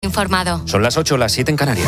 Informado. Son las 8, las 7 en Canarias.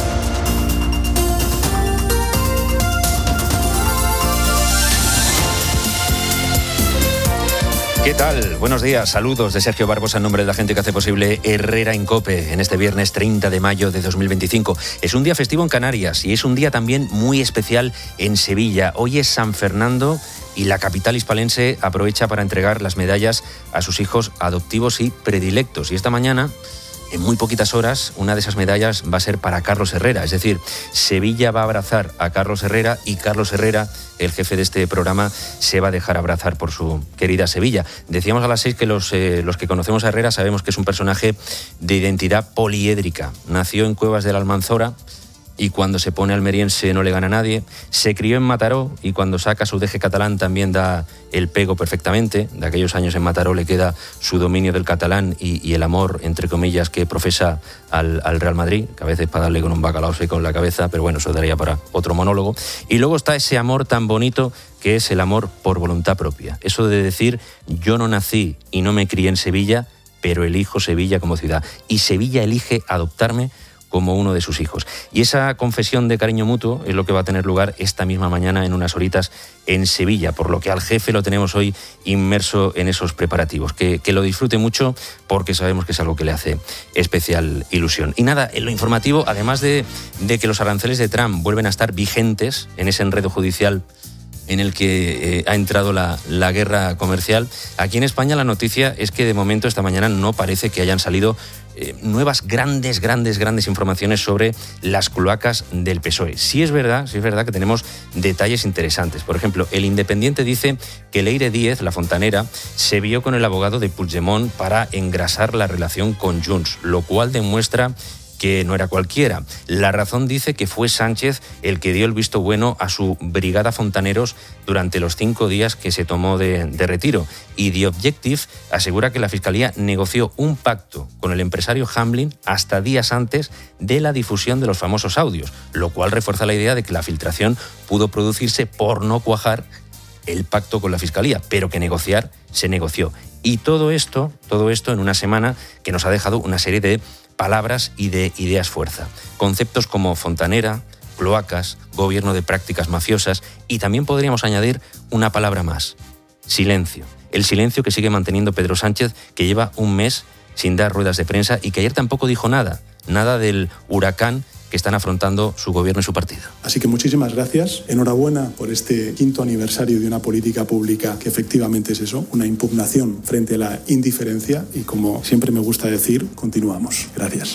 ¿Qué tal? Buenos días, saludos de Sergio Barbosa en nombre de la gente que hace posible Herrera en COPE en este viernes 30 de mayo de 2025. Es un día festivo en Canarias y es un día también muy especial en Sevilla. Hoy es San Fernando y la capital hispalense aprovecha para entregar las medallas a sus hijos adoptivos y predilectos. Y esta mañana, en muy poquitas horas, una de esas medallas va a ser para Carlos Herrera. Es decir, Sevilla va a abrazar a Carlos Herrera y Carlos Herrera, el jefe de este programa, se va a dejar abrazar por su querida Sevilla. Decíamos a las 6 que los que conocemos a Herrera sabemos que es un personaje de identidad poliédrica. Nació en Cuevas de la Almanzora y cuando se pone almeriense no le gana a nadie. Se crió en Mataró y cuando saca su deje catalán también da el pego perfectamente. De aquellos años en Mataró le queda su dominio del catalán y el amor, entre comillas, que profesa al Real Madrid, que a veces para darle con un bacalao seco en la cabeza, pero bueno, eso daría para otro monólogo. Y luego está ese amor tan bonito que es el amor por voluntad propia. Eso de decir, yo no nací y no me crié en Sevilla, pero elijo Sevilla como ciudad. Y Sevilla elige adoptarme como uno de sus hijos. Y esa confesión de cariño mutuo es lo que va a tener lugar esta misma mañana en unas horitas en Sevilla, por lo que al jefe lo tenemos hoy inmerso en esos preparativos. Que lo disfrute mucho porque sabemos que es algo que le hace especial ilusión. Y nada, en lo informativo, además de que los aranceles de Trump vuelven a estar vigentes en ese enredo judicial en el que ha entrado la guerra comercial, aquí en España la noticia es que de momento esta mañana no parece que hayan salido nuevas grandes informaciones sobre las cloacas del PSOE. Sí es verdad que tenemos detalles interesantes. Por ejemplo, El Independiente dice que Leire Díez, la fontanera, se vio con el abogado de Puigdemont para engrasar la relación con Junts, lo cual demuestra que no era cualquiera. La Razón dice que fue Sánchez el que dio el visto bueno a su brigada fontaneros durante los 5 días que se tomó de retiro. Y The Objective asegura que la Fiscalía negoció un pacto con el empresario Hamlin hasta días antes de la difusión de los famosos audios, lo cual refuerza la idea de que la filtración pudo producirse por no cuajar el pacto con la Fiscalía, pero que negociar se negoció. Y todo esto en una semana que nos ha dejado una serie de palabras y de ideas fuerza. Conceptos como fontanera, cloacas, gobierno de prácticas mafiosas y también podríamos añadir una palabra más: silencio. El silencio que sigue manteniendo Pedro Sánchez, que lleva un mes sin dar ruedas de prensa y que ayer tampoco dijo nada del huracán que están afrontando su gobierno y su partido. Así que muchísimas gracias. Enhorabuena por este 5º aniversario de una política pública que efectivamente es eso, una impugnación frente a la indiferencia y, como siempre me gusta decir, continuamos. Gracias.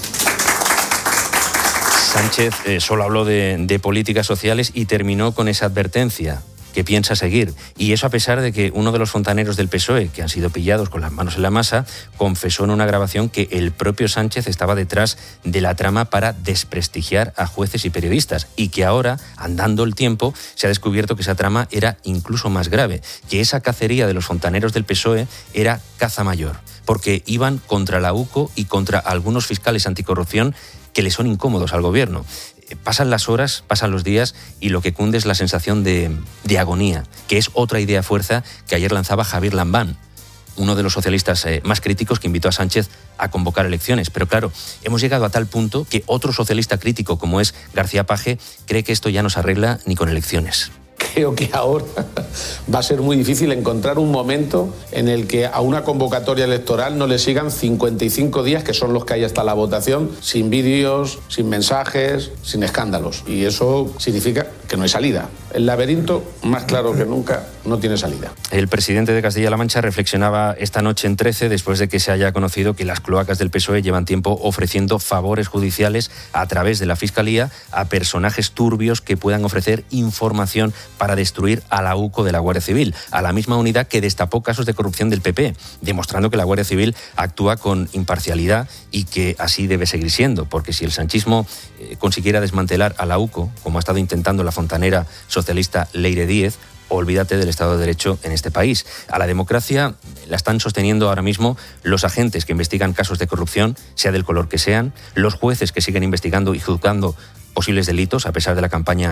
Sánchez solo habló de políticas sociales y terminó con esa advertencia que piensa seguir. Y eso a pesar de que uno de los fontaneros del PSOE, que han sido pillados con las manos en la masa, confesó en una grabación que el propio Sánchez estaba detrás de la trama para desprestigiar a jueces y periodistas y que ahora, andando el tiempo, se ha descubierto que esa trama era incluso más grave, que esa cacería de los fontaneros del PSOE era caza mayor, porque iban contra la UCO y contra algunos fiscales anticorrupción que le son incómodos al gobierno. Pasan las horas, pasan los días y lo que cunde es la sensación de agonía, que es otra idea fuerza que ayer lanzaba Javier Lambán, uno de los socialistas más críticos que invitó a Sánchez a convocar elecciones. Pero claro, hemos llegado a tal punto que otro socialista crítico como es García Page cree que esto ya no se arregla ni con elecciones. Creo que ahora va a ser muy difícil encontrar un momento en el que a una convocatoria electoral no le sigan 55 días, que son los que hay hasta la votación, sin vídeos, sin mensajes, sin escándalos. Y eso significa que no hay salida. El laberinto, más claro que nunca, no tiene salida. El presidente de Castilla-La Mancha reflexionaba esta noche en 13 después de que se haya conocido que las cloacas del PSOE llevan tiempo ofreciendo favores judiciales a través de la Fiscalía a personajes turbios que puedan ofrecer información para destruir a la UCO de la Guardia Civil, a la misma unidad que destapó casos de corrupción del PP, demostrando que la Guardia Civil actúa con imparcialidad y que así debe seguir siendo, porque si el sanchismo consiguiera desmantelar a la UCO, como ha estado intentando la fontanera socialista Leire Díez, olvídate del Estado de Derecho en este país. A la democracia la están sosteniendo ahora mismo los agentes que investigan casos de corrupción, sea del color que sean, los jueces que siguen investigando y juzgando posibles delitos a pesar de la campaña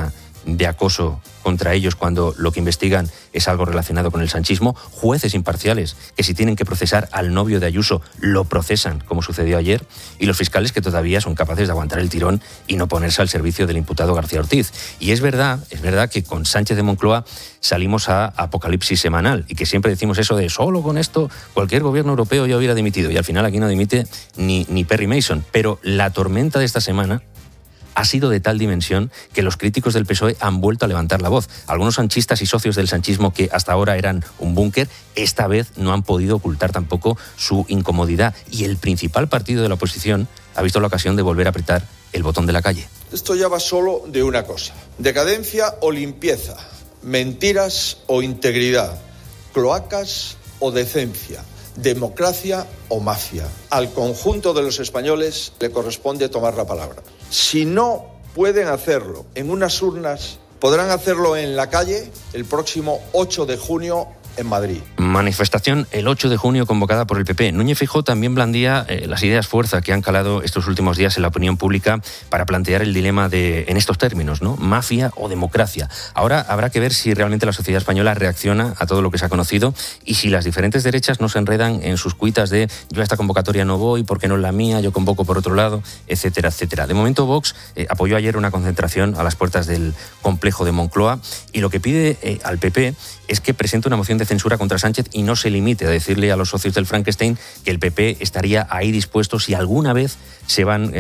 de acoso contra ellos cuando lo que investigan es algo relacionado con el sanchismo, jueces imparciales que si tienen que procesar al novio de Ayuso lo procesan, como sucedió ayer, y los fiscales que todavía son capaces de aguantar el tirón y no ponerse al servicio del imputado García Ortiz. Y es verdad que con Sánchez de Moncloa salimos a apocalipsis semanal y que siempre decimos eso de solo con esto cualquier gobierno europeo ya hubiera dimitido, y al final aquí no dimite ni Perry Mason. Pero la tormenta de esta semana ha sido de tal dimensión que los críticos del PSOE han vuelto a levantar la voz. Algunos sanchistas y socios del sanchismo que hasta ahora eran un búnker, esta vez no han podido ocultar tampoco su incomodidad. Y el principal partido de la oposición ha visto la ocasión de volver a apretar el botón de la calle. Esto ya va solo de una cosa: decadencia o limpieza, mentiras o integridad, cloacas o decencia, democracia o mafia. Al conjunto de los españoles le corresponde tomar la palabra. Si no pueden hacerlo en unas urnas, podrán hacerlo en la calle el próximo 8 de junio en Madrid. Manifestación el 8 de junio convocada por el PP. Núñez Feijóo también blandía las ideas fuerza que han calado estos últimos días en la opinión pública para plantear el dilema en estos términos, ¿no? Mafia o democracia. Ahora habrá que ver si realmente la sociedad española reacciona a todo lo que se ha conocido y si las diferentes derechas no se enredan en sus cuitas de yo a esta convocatoria no voy porque no es la mía, yo convoco por otro lado, etcétera, etcétera. De momento Vox apoyó ayer una concentración a las puertas del complejo de Moncloa y lo que pide al PP es que presente una moción de censura contra Sánchez y no se limite a decirle a los socios del Frankenstein que el PP estaría ahí dispuesto si alguna vez se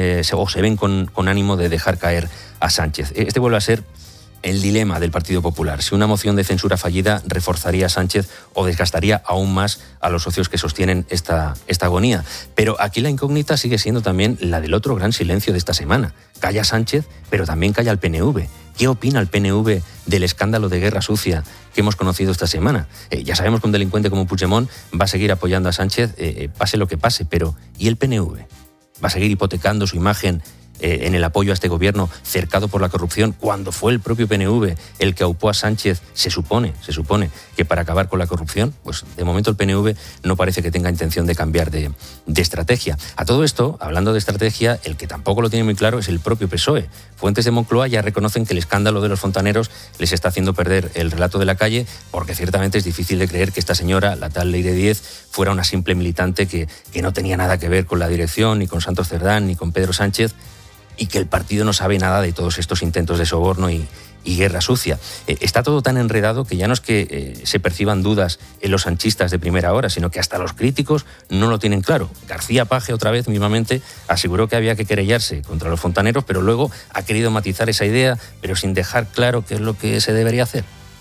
ven con ánimo de dejar caer a Sánchez. Este vuelve a ser el dilema del Partido Popular. Si una moción de censura fallida reforzaría a Sánchez o desgastaría aún más a los socios que sostienen esta agonía. Pero aquí la incógnita sigue siendo también la del otro gran silencio de esta semana. Calla Sánchez, pero también calla el PNV. ¿Qué opina el PNV del escándalo de guerra sucia que hemos conocido esta semana? Ya sabemos que un delincuente como Puigdemont va a seguir apoyando a Sánchez, pase lo que pase, pero ¿y el PNV? ¿Va a seguir hipotecando su imagen en el apoyo a este gobierno cercado por la corrupción, cuando fue el propio PNV el que aupó a Sánchez, se supone que para acabar con la corrupción? Pues de momento el PNV no parece que tenga intención de cambiar de estrategia. A todo esto, hablando de estrategia, el que tampoco lo tiene muy claro es el propio PSOE. Fuentes de Moncloa ya reconocen que el escándalo de los fontaneros les está haciendo perder el relato de la calle, porque ciertamente es difícil de creer que esta señora, la tal Leire Díez, fuera una simple militante que no tenía nada que ver con la dirección, ni con Santos Cerdán, ni con Pedro Sánchez, y que el partido no sabe nada de todos estos intentos de soborno y guerra sucia. Está todo tan enredado que ya no es que se perciban dudas en los sanchistas de primera hora, sino que hasta los críticos no lo tienen claro. García Page otra vez mismamente aseguró que había que querellarse contra los fontaneros, pero luego ha querido matizar esa idea, pero sin dejar claro qué es lo que se debería hacer.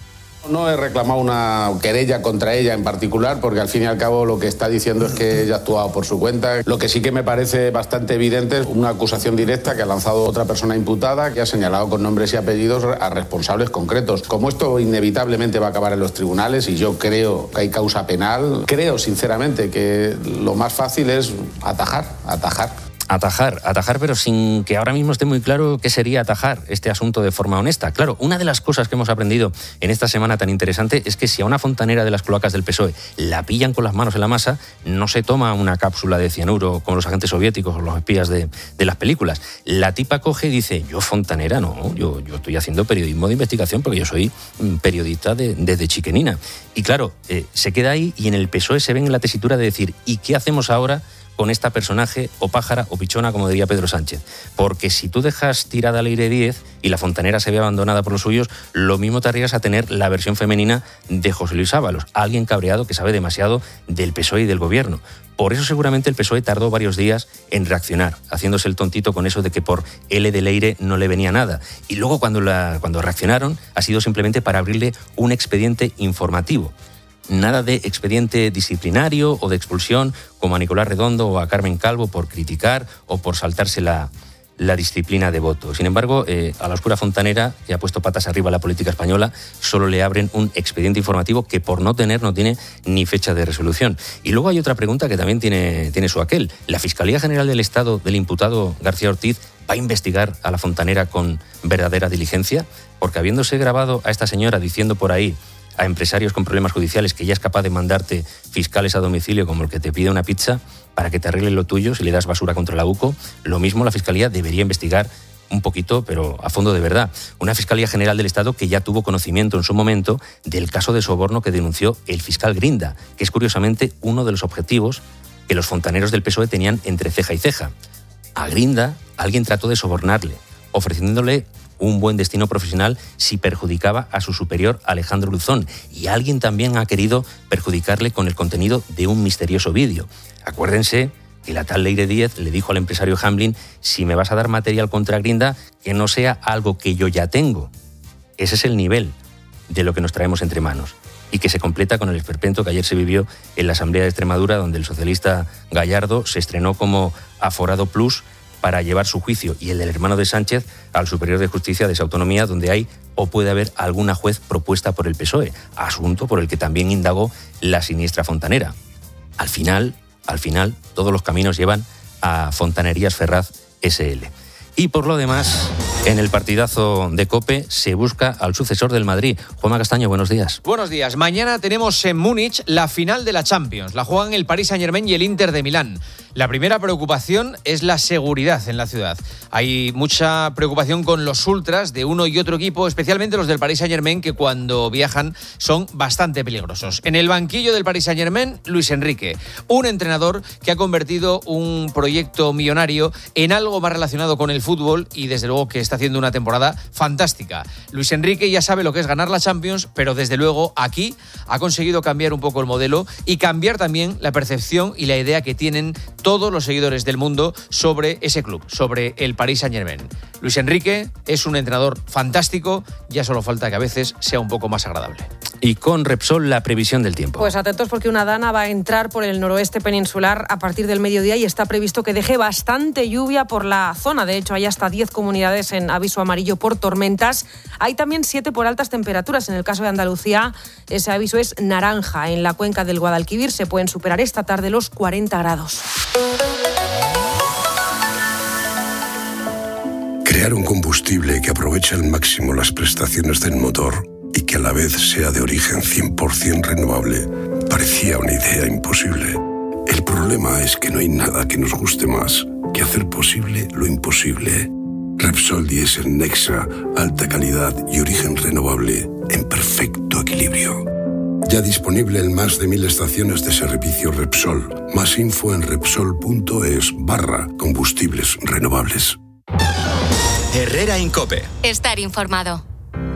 No he reclamado una querella contra ella en particular, porque al fin y al cabo lo que está diciendo es que ella ha actuado por su cuenta. Lo que sí que me parece bastante evidente es una acusación directa que ha lanzado otra persona imputada, que ha señalado con nombres y apellidos a responsables concretos. Como esto inevitablemente va a acabar en los tribunales y yo creo que hay causa penal, creo sinceramente que lo más fácil es atajar. Atajar, pero sin que ahora mismo esté muy claro qué sería atajar este asunto de forma honesta. Claro, una de las cosas que hemos aprendido en esta semana tan interesante es que si a una fontanera de las cloacas del PSOE la pillan con las manos en la masa, no se toma una cápsula de cianuro como los agentes soviéticos o los espías de las películas. La tipa coge y dice, yo fontanera no, yo estoy haciendo periodismo de investigación porque yo soy periodista desde chiquenina. Y claro, se queda ahí y en el PSOE se ven en la tesitura de decir, ¿y qué hacemos ahora con esta personaje o pájara o pichona, como diría Pedro Sánchez? Porque si tú dejas tirada a Leire Díez y la fontanera se ve abandonada por los suyos, lo mismo te arriesgas a tener la versión femenina de José Luis Ábalos, alguien cabreado que sabe demasiado del PSOE y del gobierno. Por eso seguramente el PSOE tardó varios días en reaccionar, haciéndose el tontito con eso de que por L de Leire no le venía nada. Y luego cuando reaccionaron ha sido simplemente para abrirle un expediente informativo. Nada de expediente disciplinario o de expulsión como a Nicolás Redondo o a Carmen Calvo por criticar o por saltarse la disciplina de voto. Sin embargo, a la oscura fontanera, que ha puesto patas arriba a la política española, solo le abren un expediente informativo que por no tiene ni fecha de resolución. Y luego hay otra pregunta que también tiene su aquel. ¿La Fiscalía General del Estado del imputado García Ortiz va a investigar a la fontanera con verdadera diligencia? Porque habiéndose grabado a esta señora diciendo por ahí a empresarios con problemas judiciales que ya es capaz de mandarte fiscales a domicilio como el que te pide una pizza para que te arreglen lo tuyo si le das basura contra la UCO, lo mismo la Fiscalía debería investigar un poquito, pero a fondo de verdad. Una Fiscalía General del Estado que ya tuvo conocimiento en su momento del caso de soborno que denunció el fiscal Grinda, que es curiosamente uno de los objetivos que los fontaneros del PSOE tenían entre ceja y ceja. A Grinda alguien trató de sobornarle, ofreciéndole un buen destino profesional si perjudicaba a su superior Alejandro Luzón, y alguien también ha querido perjudicarle con el contenido de un misterioso vídeo. Acuérdense que la tal Leire Díez le dijo al empresario Hamblin: si me vas a dar material contra Grinda, que no sea algo que yo ya tengo. Ese es el nivel de lo que nos traemos entre manos, y que se completa con el esperpento que ayer se vivió en la Asamblea de Extremadura, donde el socialista Gallardo se estrenó como aforado plus para llevar su juicio y el del hermano de Sánchez al Superior de Justicia de esa autonomía, donde hay o puede haber alguna juez propuesta por el PSOE, asunto por el que también indagó la siniestra fontanera. Al final, todos los caminos llevan a Fontanerías Ferraz S.L. Y por lo demás, en el partidazo de COPE se busca al sucesor del Madrid. Juanma Castaño, buenos días. Buenos días. Mañana tenemos en Múnich la final de la Champions. La juegan el Paris Saint-Germain y el Inter de Milán. La primera preocupación es la seguridad en la ciudad. Hay mucha preocupación con los ultras de uno y otro equipo, especialmente los del Paris Saint-Germain, que cuando viajan son bastante peligrosos. En el banquillo del Paris Saint-Germain, Luis Enrique, un entrenador que ha convertido un proyecto millonario en algo más relacionado con el fútbol y desde luego que está haciendo una temporada fantástica. Luis Enrique ya sabe lo que es ganar la Champions, pero desde luego aquí ha conseguido cambiar un poco el modelo y cambiar también la percepción y la idea que tienen todos los seguidores del mundo sobre ese club, sobre el Paris Saint-Germain. Luis Enrique es un entrenador fantástico, ya solo falta que a veces sea un poco más agradable. Y con Repsol, la previsión del tiempo. Pues atentos, porque una dana va a entrar por el noroeste peninsular a partir del mediodía y está previsto que deje bastante lluvia por la zona. De hecho, hay hasta 10 comunidades en aviso amarillo por tormentas. Hay también 7 por altas temperaturas. En el caso de Andalucía, ese aviso es naranja. En la cuenca del Guadalquivir se pueden superar esta tarde los 40 grados. Crear un combustible que aproveche al máximo las prestaciones del motor y que a la vez sea de origen 100% renovable parecía una idea imposible. El problema es que no hay nada que nos guste más que hacer posible lo imposible. Repsol Diesel Nexa, alta calidad y origen renovable en perfecto equilibrio. Ya disponible en más de 1000 estaciones de servicio Repsol. Más info en Repsol.es/combustibles renovables. Herrera en COPE. Estar informado.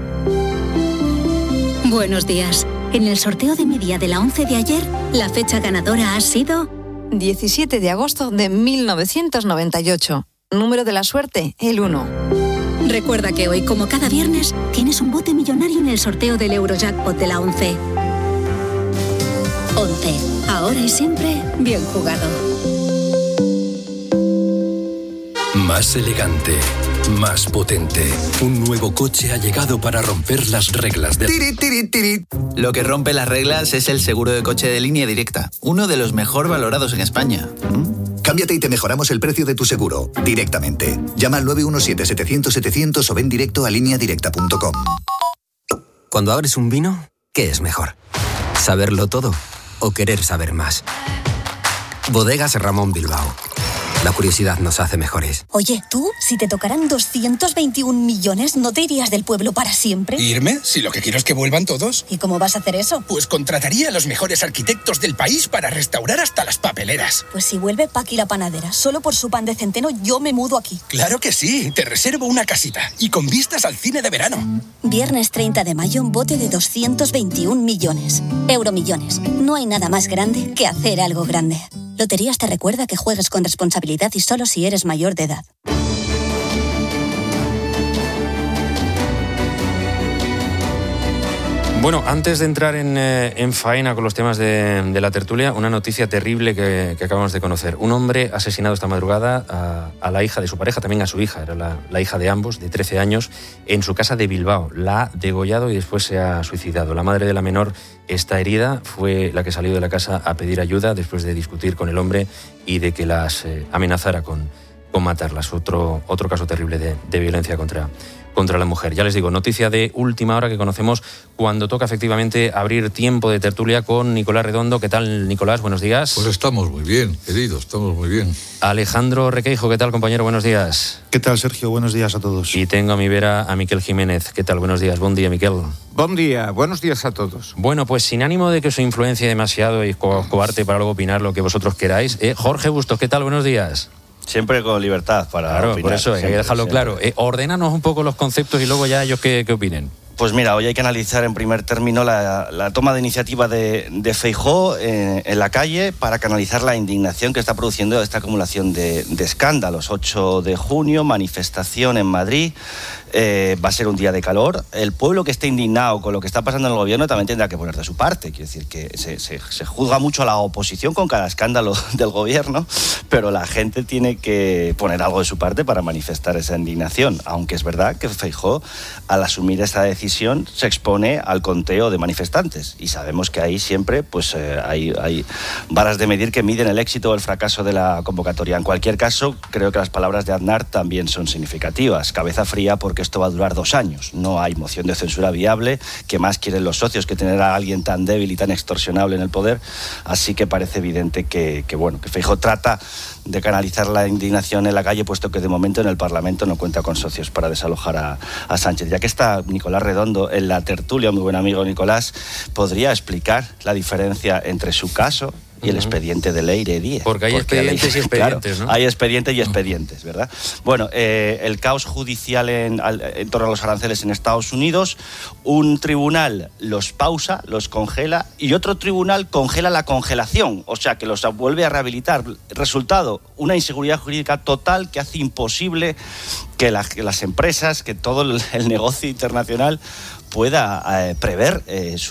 Buenos días. En el sorteo de media de la 11 de ayer, la fecha ganadora ha sido 17 de agosto de 1998. Número de la suerte, el 1. Recuerda que hoy, como cada viernes, tienes un bote millonario en el sorteo del Eurojackpot de la 11. 11. Ahora y siempre, bien jugado. Más elegante, más potente. Un nuevo coche ha llegado para romper las reglas de... ¡Tiri! Lo que rompe las reglas es el seguro de coche de Línea Directa, uno de los mejor valorados en España. Cámbiate y te mejoramos el precio de tu seguro, directamente. Llama al 917-700-700 o ven directo a lineadirecta.com. Cuando abres un vino, ¿qué es mejor? ¿Saberlo todo o querer saber más? Bodegas Ramón Bilbao. La curiosidad nos hace mejores. Oye, ¿tú, si te tocaran 221 millones, no te irías del pueblo para siempre? ¿Irme? Si lo que quiero es que vuelvan todos. ¿Y cómo vas a hacer eso? Pues contrataría a los mejores arquitectos del país para restaurar hasta las papeleras. Pues si vuelve Paqui la panadera, solo por su pan de centeno, yo me mudo aquí. Claro que sí, te reservo una casita. Y con vistas al cine de verano. Viernes 30 de mayo, un bote de 221 millones. Euromillones. No hay nada más grande que hacer algo grande. Loterías te recuerda que juegues con responsabilidad y solo si eres mayor de edad. Bueno, antes de entrar en faena con los temas de la tertulia, una noticia terrible que acabamos de conocer. Un hombre asesinado esta madrugada a la hija de su pareja, también a su hija, era la hija de ambos, de 13 años, en su casa de Bilbao. La ha degollado y después se ha suicidado. La madre de la menor está herida, fue la que salió de la casa a pedir ayuda después de discutir con el hombre y de que las amenazara con matarlas. Otro caso terrible de violencia contra la mujer. Ya les digo, noticia de última hora que conocemos cuando toca efectivamente abrir tiempo de tertulia con Nicolás Redondo. ¿Qué tal, Nicolás? Buenos días. Pues estamos muy bien, querido, estamos muy bien. Alejandro Requeijo, ¿qué tal, compañero? Buenos días. ¿Qué tal, Sergio? Buenos días a todos. Y tengo a mi vera a Miquel Jiménez. ¿Qué tal? Buenos días. Buen día, Miquel. Buen día, buenos días a todos. Bueno, pues sin ánimo de que os influencie demasiado y coarte para luego opinar lo que vosotros queráis. Jorge Bustos, ¿qué tal? Buenos días. Siempre con libertad para opinar. Por eso hay que dejarlo claro. Ordénanos un poco los conceptos y luego ya ellos qué opinen. Pues mira, hoy hay que analizar en primer término la toma de iniciativa de Feijóo en la calle para canalizar la indignación que está produciendo esta acumulación de escándalos. 8 de junio, manifestación en Madrid. Va a ser un día de calor. El pueblo que esté indignado con lo que está pasando en el gobierno también tendrá que poner de su parte. Quiero decir que se juzga mucho a la oposición con cada escándalo del gobierno, pero la gente tiene que poner algo de su parte para manifestar esa indignación. Aunque es verdad que Feijóo, al asumir esta decisión, se expone al conteo de manifestantes. Y sabemos que ahí siempre pues, hay varas de medir que miden el éxito o el fracaso de la convocatoria. En cualquier caso, creo que las palabras de Aznar también son significativas. Cabeza fría porque esto va a durar 2 años. No hay moción de censura viable. ¿Qué más quieren los socios que tener a alguien tan débil y tan extorsionable en el poder? Así que parece evidente que Feijóo trata de canalizar la indignación en la calle, puesto que de momento en el Parlamento no cuenta con socios para desalojar a Sánchez. Ya que está Nicolás Redondo en la tertulia, muy buen amigo Nicolás, ¿podría explicar la diferencia entre su caso y el expediente de Leire Díez? Porque hay expedientes y expedientes, claro, ¿no? Hay expedientes y expedientes, ¿verdad? Bueno, el caos judicial en torno a los aranceles en Estados Unidos, un tribunal los pausa, los congela, y otro tribunal congela la congelación, o sea, que los vuelve a rehabilitar. Resultado, una inseguridad jurídica total que hace imposible que las empresas, que todo el negocio internacional pueda prever,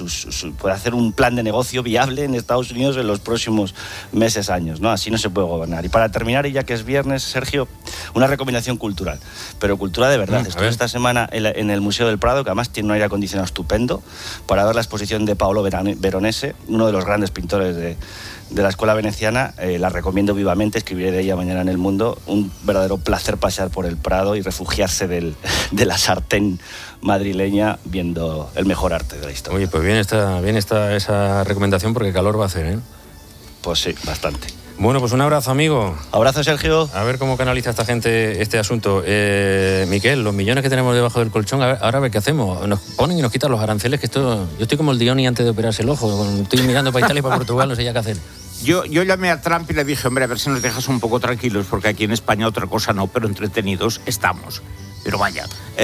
pueda hacer un plan de negocio viable en Estados Unidos en los próximos meses, años, ¿no? Así no se puede gobernar. Y para terminar, y ya que es viernes, Sergio, una recomendación cultural, pero cultura de verdad. Estuve esta semana en el Museo del Prado, que además tiene un aire acondicionado estupendo, para ver la exposición de Paolo Veronese, uno de los grandes pintores de la escuela veneciana. La recomiendo vivamente, escribiré de ella mañana en El Mundo. Un verdadero placer pasear por el Prado y refugiarse de la sartén madrileña viendo el mejor arte de la historia. Oye, pues bien está esa recomendación, porque calor va a hacer, ¿eh? Pues sí, bastante. Bueno, pues un abrazo, amigo. Abrazo, Sergio. A ver cómo canaliza esta gente este asunto. Miquel, los millones que tenemos debajo del colchón, ahora a ver qué hacemos. Nos ponen y nos quitan los aranceles, que esto... Yo estoy como el Dioni antes de operarse el ojo. Estoy mirando para Italia y para Portugal, no sé ya qué hacer. Yo llamé a Trump y le dije, hombre, a ver si nos dejas un poco tranquilos, porque aquí en España otra cosa no, pero entretenidos estamos. Pero vaya,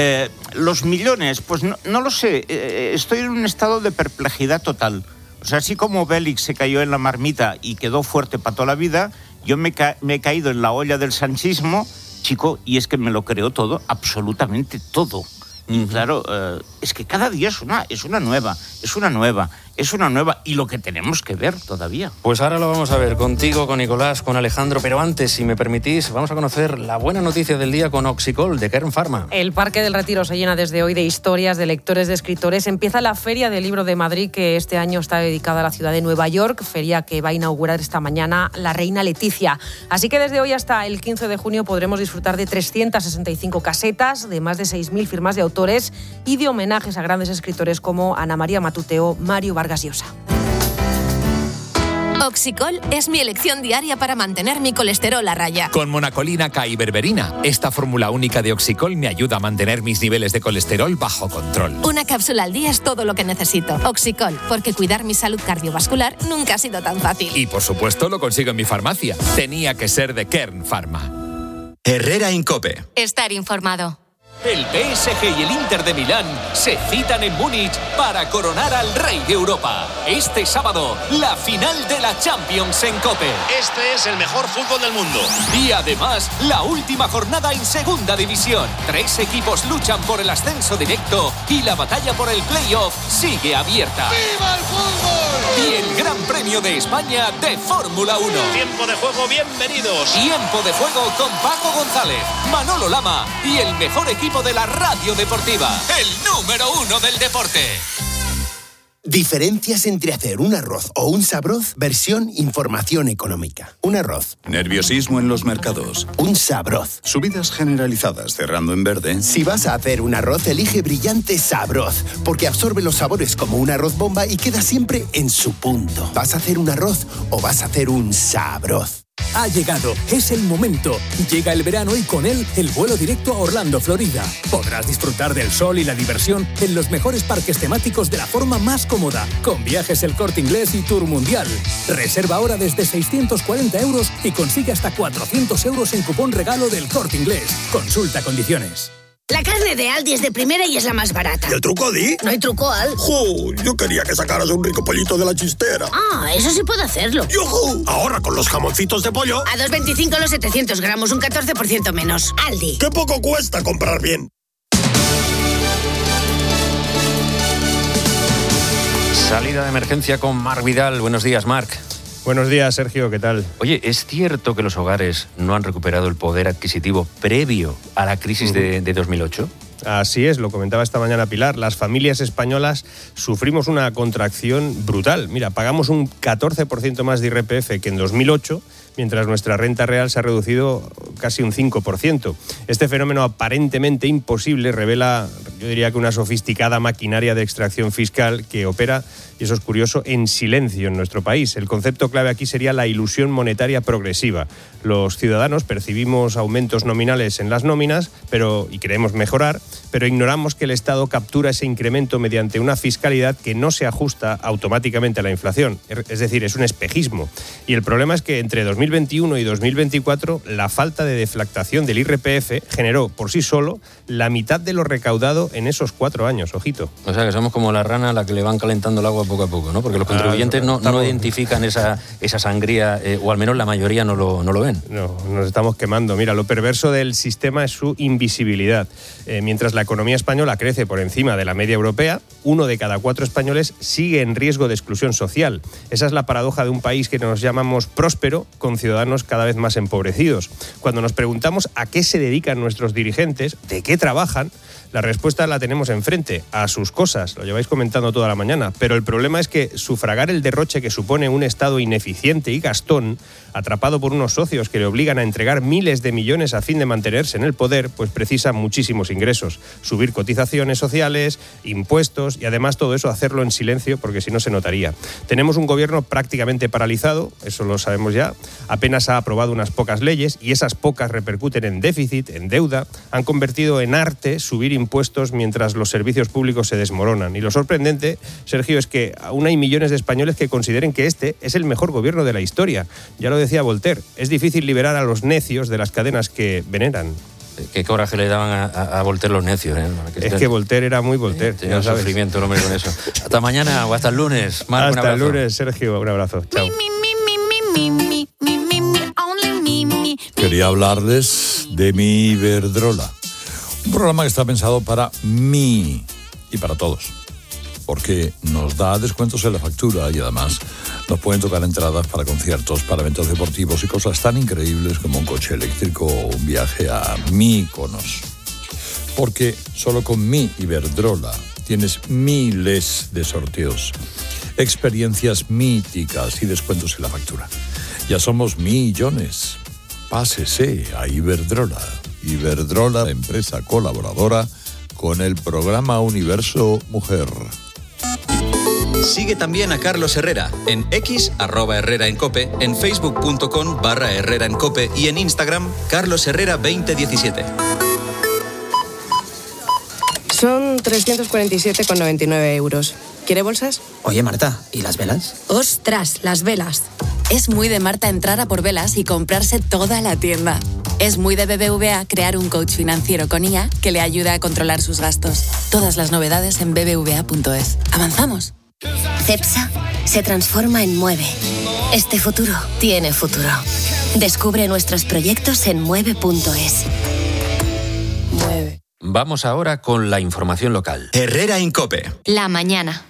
los millones, pues no lo sé, estoy en un estado de perplejidad total. O sea, así como Bélix se cayó en la marmita y quedó fuerte para toda la vida, yo me he caído en la olla del sanchismo, chico, y es que me lo creo todo, absolutamente todo. Y claro, es que cada día es una nueva, y lo que tenemos que ver todavía. Pues ahora lo vamos a ver contigo, con Nicolás, con Alejandro, pero antes, si me permitís, vamos a conocer la buena noticia del día con Oxicol, de Kern Pharma. El Parque del Retiro se llena desde hoy de historias, de lectores, de escritores. Empieza la Feria del Libro de Madrid, que este año está dedicada a la ciudad de Nueva York, feria que va a inaugurar esta mañana la reina Leticia. Así que desde hoy hasta el 15 de junio podremos disfrutar de 365 casetas, de más de 6.000 firmas de autores y de homenajes a grandes escritores como Ana María Matuteo, Mario Vargas Llosa. Oxicol es mi elección diaria para mantener mi colesterol a raya. Con monacolina K y berberina, esta fórmula única de Oxicol me ayuda a mantener mis niveles de colesterol bajo control. Una cápsula al día es todo lo que necesito. Oxicol, porque cuidar mi salud cardiovascular nunca ha sido tan fácil. Y por supuesto lo consigo en mi farmacia. Tenía que ser de Kern Pharma. Herrera en COPE. Estar informado. El PSG y el Inter de Milán se citan en Múnich para coronar al rey de Europa. Este sábado, la final de la Champions en COPE. Este es el mejor fútbol del mundo. Y además, la última jornada en Segunda División. 3 equipos luchan por el ascenso directo y la batalla por el playoff sigue abierta. ¡Viva el fútbol! Y el Gran Premio de España de Fórmula 1. Tiempo de juego, bienvenidos. Tiempo de juego con Paco González, Manolo Lama y el mejor equipo de la radio deportiva, el número 1 del deporte. Diferencias entre hacer un arroz o un sabroz, versión información económica. Un arroz. Nerviosismo en los mercados. Un sabroz. Subidas generalizadas cerrando en verde. Si vas a hacer un arroz, elige Brillante Sabroz, porque absorbe los sabores como un arroz bomba y queda siempre en su punto. ¿Vas a hacer un arroz o vas a hacer un sabroz? Ha llegado, es el momento. Llega el verano y con él el vuelo directo a Orlando, Florida. Podrás disfrutar del sol y la diversión en los mejores parques temáticos de la forma más cómoda, con Viajes El Corte Inglés y Tour Mundial. Reserva ahora desde 640 euros y consigue hasta 400 euros en cupón regalo del Corte Inglés. Consulta condiciones. La carne de Aldi es de primera y es la más barata. ¿Y el truco, Di? No hay truco, Al. ¡Jo! Yo quería que sacaras un rico pollito de la chistera. Ah, eso sí puedo hacerlo. ¡Yujú! Ahorra con los jamoncitos de pollo. A 2,25 los 700 gramos, un 14% menos. Aldi. ¡Qué poco cuesta comprar bien! Salida de emergencia con Marc Vidal. Buenos días, Marc. Buenos días, Sergio, ¿qué tal? Oye, ¿es cierto que los hogares no han recuperado el poder adquisitivo previo a la crisis de 2008? Así es, lo comentaba esta mañana Pilar. Las familias españolas sufrimos una contracción brutal. Mira, pagamos un 14% más de IRPF que en 2008, mientras nuestra renta real se ha reducido casi un 5%. Este fenómeno aparentemente imposible revela, yo diría que una sofisticada maquinaria de extracción fiscal que opera, y eso es curioso, en silencio en nuestro país. El concepto clave aquí sería la ilusión monetaria progresiva. Los ciudadanos percibimos aumentos nominales en las nóminas y queremos mejorar, pero ignoramos que el Estado captura ese incremento mediante una fiscalidad que no se ajusta automáticamente a la inflación. Es decir, es un espejismo. Y el problema es que entre 2021 y 2024 la falta de deflactación del IRPF generó por sí solo la mitad de lo recaudado en esos 4 años, ojito. O sea que somos como la rana a la que le van calentando el agua poco a poco, ¿no? Porque los contribuyentes no identifican esa sangría, o al menos la mayoría no lo ven. No, nos estamos quemando. Mira, lo perverso del sistema es su invisibilidad. Mientras la economía española crece por encima de la media europea, 1 de cada 4 españoles sigue en riesgo de exclusión social. Esa es la paradoja de un país que nos llamamos próspero, con ciudadanos cada vez más empobrecidos. Cuando nos preguntamos a qué se dedican nuestros dirigentes, de qué trabajan, la respuesta la tenemos enfrente, a sus cosas, lo lleváis comentando toda la mañana, pero el problema es que sufragar el derroche que supone un Estado ineficiente y gastón, atrapado por unos socios que le obligan a entregar miles de millones a fin de mantenerse en el poder, pues precisa muchísimos ingresos, subir cotizaciones sociales, impuestos y además todo eso hacerlo en silencio porque si no se notaría. Tenemos un gobierno prácticamente paralizado, eso lo sabemos ya, apenas ha aprobado unas pocas leyes y esas pocas repercuten en déficit, en deuda, han convertido en arte subir impuestos mientras los servicios públicos se desmoronan. Y lo sorprendente, Sergio, es que aún hay millones de españoles que consideren que este es el mejor gobierno de la historia. Ya lo decía Voltaire, es difícil liberar a los necios de las cadenas que veneran. Qué coraje le daban a Voltaire los necios, ¿eh? Es que Voltaire era muy Voltaire. Tenía un sufrimiento el hombre con eso. Hasta mañana o hasta el lunes. Marc, hasta el lunes, Sergio. Un abrazo. Chao. Quería hablarles de mi Iberdrola. Un programa que está pensado para mí y para todos. Porque nos da descuentos en la factura y además nos pueden tocar entradas para conciertos, para eventos deportivos y cosas tan increíbles como un coche eléctrico o un viaje a Mykonos. Porque solo con mi Iberdrola tienes miles de sorteos, experiencias míticas y descuentos en la factura. Ya somos millones. Pásese a Iberdrola. Iberdrola, empresa colaboradora con el programa Universo Mujer. Sigue también a Carlos Herrera en X, @HerreraEnCope, en Facebook.com/HerreraEnCope y en Instagram, CarlosHerrera2017. Son 347,99 euros. ¿Quiere bolsas? Oye, Marta, ¿y las velas? ¡Ostras, las velas! Es muy de Marta entrar a por velas y comprarse toda la tienda. Es muy de BBVA crear un coach financiero con IA que le ayuda a controlar sus gastos. Todas las novedades en bbva.es. ¿Avanzamos? CEPSA se transforma en Mueve. Este futuro tiene futuro. Descubre nuestros proyectos en mueve.es. Mueve. Vamos ahora con la información local. Herrera Incope. La mañana.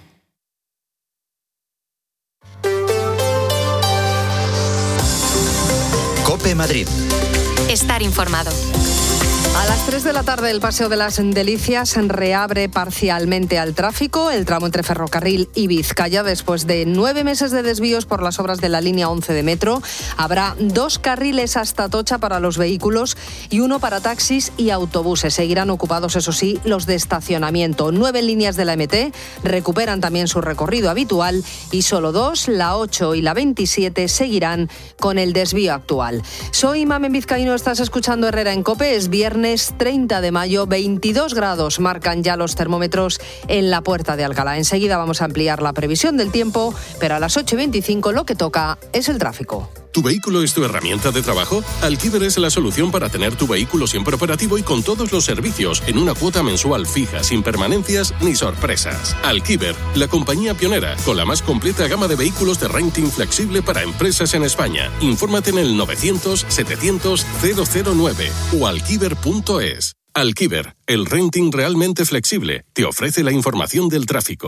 Cope Madrid. Estar informado. A las 3 de la tarde el Paseo de las Delicias reabre parcialmente al tráfico el tramo entre Ferrocarril y Vizcaya. Después de 9 meses de desvíos por las obras de la línea 11 de metro, habrá 2 carriles hasta Atocha para los vehículos y 1 para taxis y autobuses. Seguirán ocupados, eso sí, los de estacionamiento. 9 líneas de la MT recuperan también su recorrido habitual y solo 2, la 8 y la 27, seguirán con el desvío actual. Soy Mamen Vizcaíno, estás escuchando Herrera en COPE. Es viernes 30 de mayo, 22 grados marcan ya los termómetros en la Puerta de Alcalá. Enseguida vamos a ampliar la previsión del tiempo, pero a las 8:25 lo que toca es el tráfico. ¿Tu vehículo es tu herramienta de trabajo? Alquiver es la solución para tener tu vehículo siempre operativo y con todos los servicios en una cuota mensual fija, sin permanencias ni sorpresas. Alquiver, la compañía pionera con la más completa gama de vehículos de renting flexible para empresas en España. Infórmate en el 900-700-009 o alquiver.es. Alquiver, el renting realmente flexible, te ofrece la información del tráfico.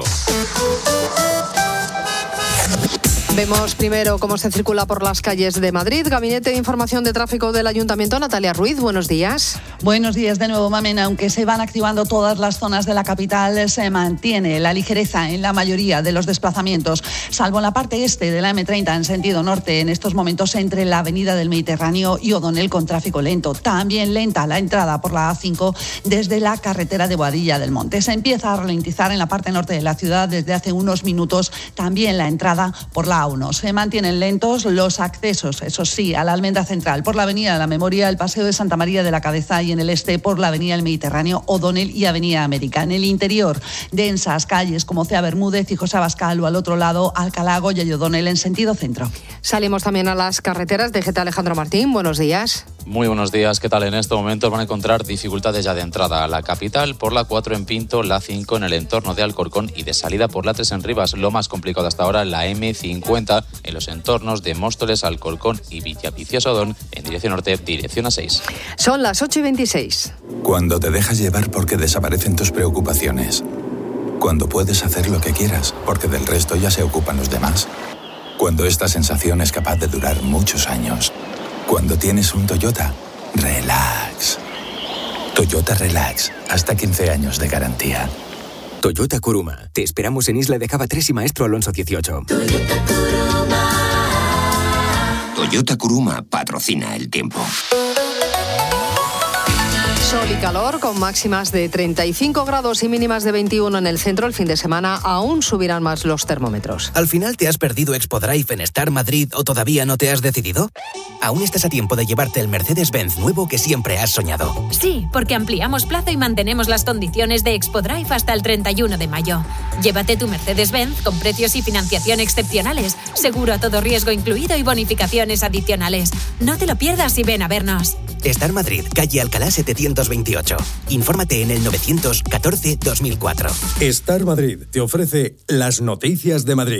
Vemos primero cómo se circula por las calles de Madrid. Gabinete de Información de Tráfico del Ayuntamiento, Natalia Ruiz, buenos días. Buenos días de nuevo, Mamen. Aunque se van activando todas las zonas de la capital, se mantiene la ligereza en la mayoría de los desplazamientos, salvo en la parte este de la M30 en sentido norte, en estos momentos entre la Avenida del Mediterráneo y O'Donnell con tráfico lento. También lenta la entrada por la A5 desde la carretera de Boadilla del Monte. Se empieza a ralentizar en la parte norte de la ciudad desde hace unos minutos, también la entrada por la A1. Se mantienen lentos los accesos, eso sí, a la Almendra Central por la Avenida de la Memoria, el Paseo de Santa María de la Cabeza y en el este por la Avenida del Mediterráneo, O'Donnell y Avenida América. En el interior, densas calles como Cea Bermúdez y José Abascal o al otro lado, Alcalá, Goya y O'Donnell en sentido centro. Salimos también a las carreteras. DGT Alejandro Martín, buenos días. Muy buenos días, ¿qué tal? En este momento van a encontrar dificultades ya de entrada a la capital por la 4 en Pinto, la 5 en el entorno de Alcorcón y de salida por la 3 en Rivas. Lo más complicado hasta ahora, la M50 en los entornos de Móstoles, Alcorcón y Villaviciosa-Odón en dirección norte, dirección A6. Son las 8:26. Cuando te dejas llevar porque desaparecen tus preocupaciones. Cuando puedes hacer lo que quieras porque del resto ya se ocupan los demás. Cuando esta sensación es capaz de durar muchos años. Cuando tienes un Toyota, relax. Toyota Relax, hasta 15 años de garantía. Toyota Kuruma. Te esperamos en Isla de Java 3 y Maestro Alonso 18. Toyota Kuruma patrocina el tiempo. Sol y calor con máximas de 35 grados y mínimas de 21 en el centro. El fin de semana aún subirán más los termómetros. ¿Al final te has perdido Expo Drive en Star Madrid o todavía no te has decidido? Aún estás a tiempo de llevarte el Mercedes-Benz nuevo que siempre has soñado. Sí, porque ampliamos plazo y mantenemos las condiciones de Expo Drive hasta el 31 de mayo. Llévate tu Mercedes-Benz con precios y financiación excepcionales, seguro a todo riesgo incluido y bonificaciones adicionales. No te lo pierdas y ven a vernos. Star Madrid, calle Alcalá 728. Infórmate en el 914-2004. Star Madrid te ofrece las noticias de Madrid.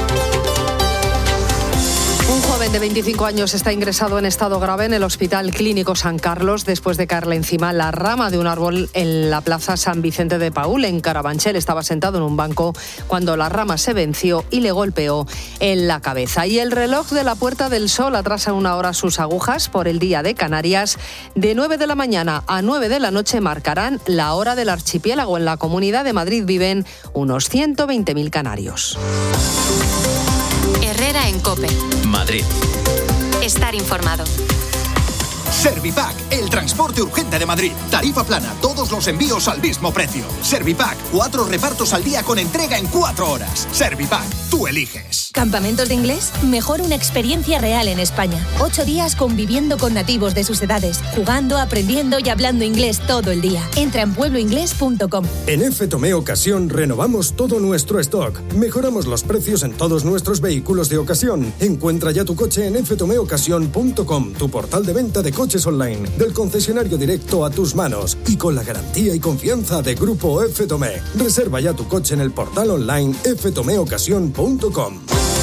Un joven de 25 años está ingresado en estado grave en el Hospital Clínico San Carlos después de caerle encima la rama de un árbol en la Plaza San Vicente de Paúl, en Carabanchel. Estaba sentado en un banco cuando la rama se venció y le golpeó en la cabeza. Y el reloj de la Puerta del Sol atrasa 1 hora sus agujas por el día de Canarias. De 9 de la mañana a 9 de la noche marcarán la hora del archipiélago. En la Comunidad de Madrid viven unos 120.000 canarios. Herrera en COPE. Madrid. Estar informado. Servipack, el transporte urgente de Madrid. Tarifa plana, todos los envíos al mismo precio. Servipack, 4 repartos al día con entrega en 4 horas. Servipack, tú eliges. ¿Campamentos de inglés? Mejor una experiencia real en España. 8 días conviviendo con nativos de sus edades, jugando, aprendiendo y hablando inglés todo el día. Entra en puebloinglés.com. En F. Tomé Ocasión renovamos todo nuestro stock. Mejoramos los precios en todos nuestros vehículos de ocasión. Encuentra ya tu coche en ftomeocasión.com, tu portal de venta de coches online, del concesionario directo a tus manos y con la garantía y confianza de Grupo F. Tomé. Reserva ya tu coche en el portal online ftomeocasión.com.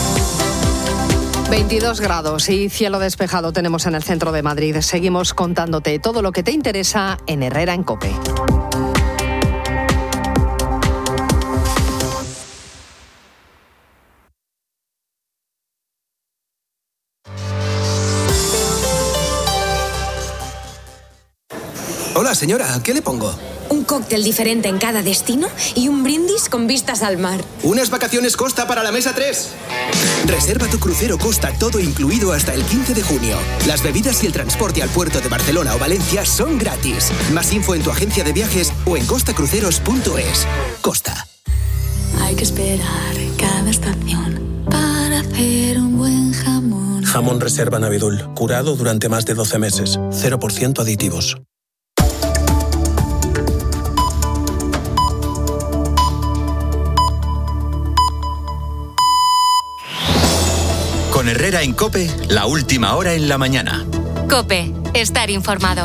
22 grados y cielo despejado tenemos en el centro de Madrid. Seguimos contándote todo lo que te interesa en Herrera en COPE. Hola, señora, ¿qué le pongo? Un cóctel diferente en cada destino y un brindis con vistas al mar. Unas vacaciones Costa para la mesa 3. Reserva tu crucero Costa todo incluido hasta el 15 de junio. Las bebidas y el transporte al puerto de Barcelona o Valencia son gratis. Más info en tu agencia de viajes o en costacruceros.es. Costa. Hay que esperar cada estación para hacer un buen jamón. Jamón Reserva Navidul, curado durante más de 12 meses. 0% aditivos. Con Herrera en COPE, la última hora en la mañana. COPE, estar informado.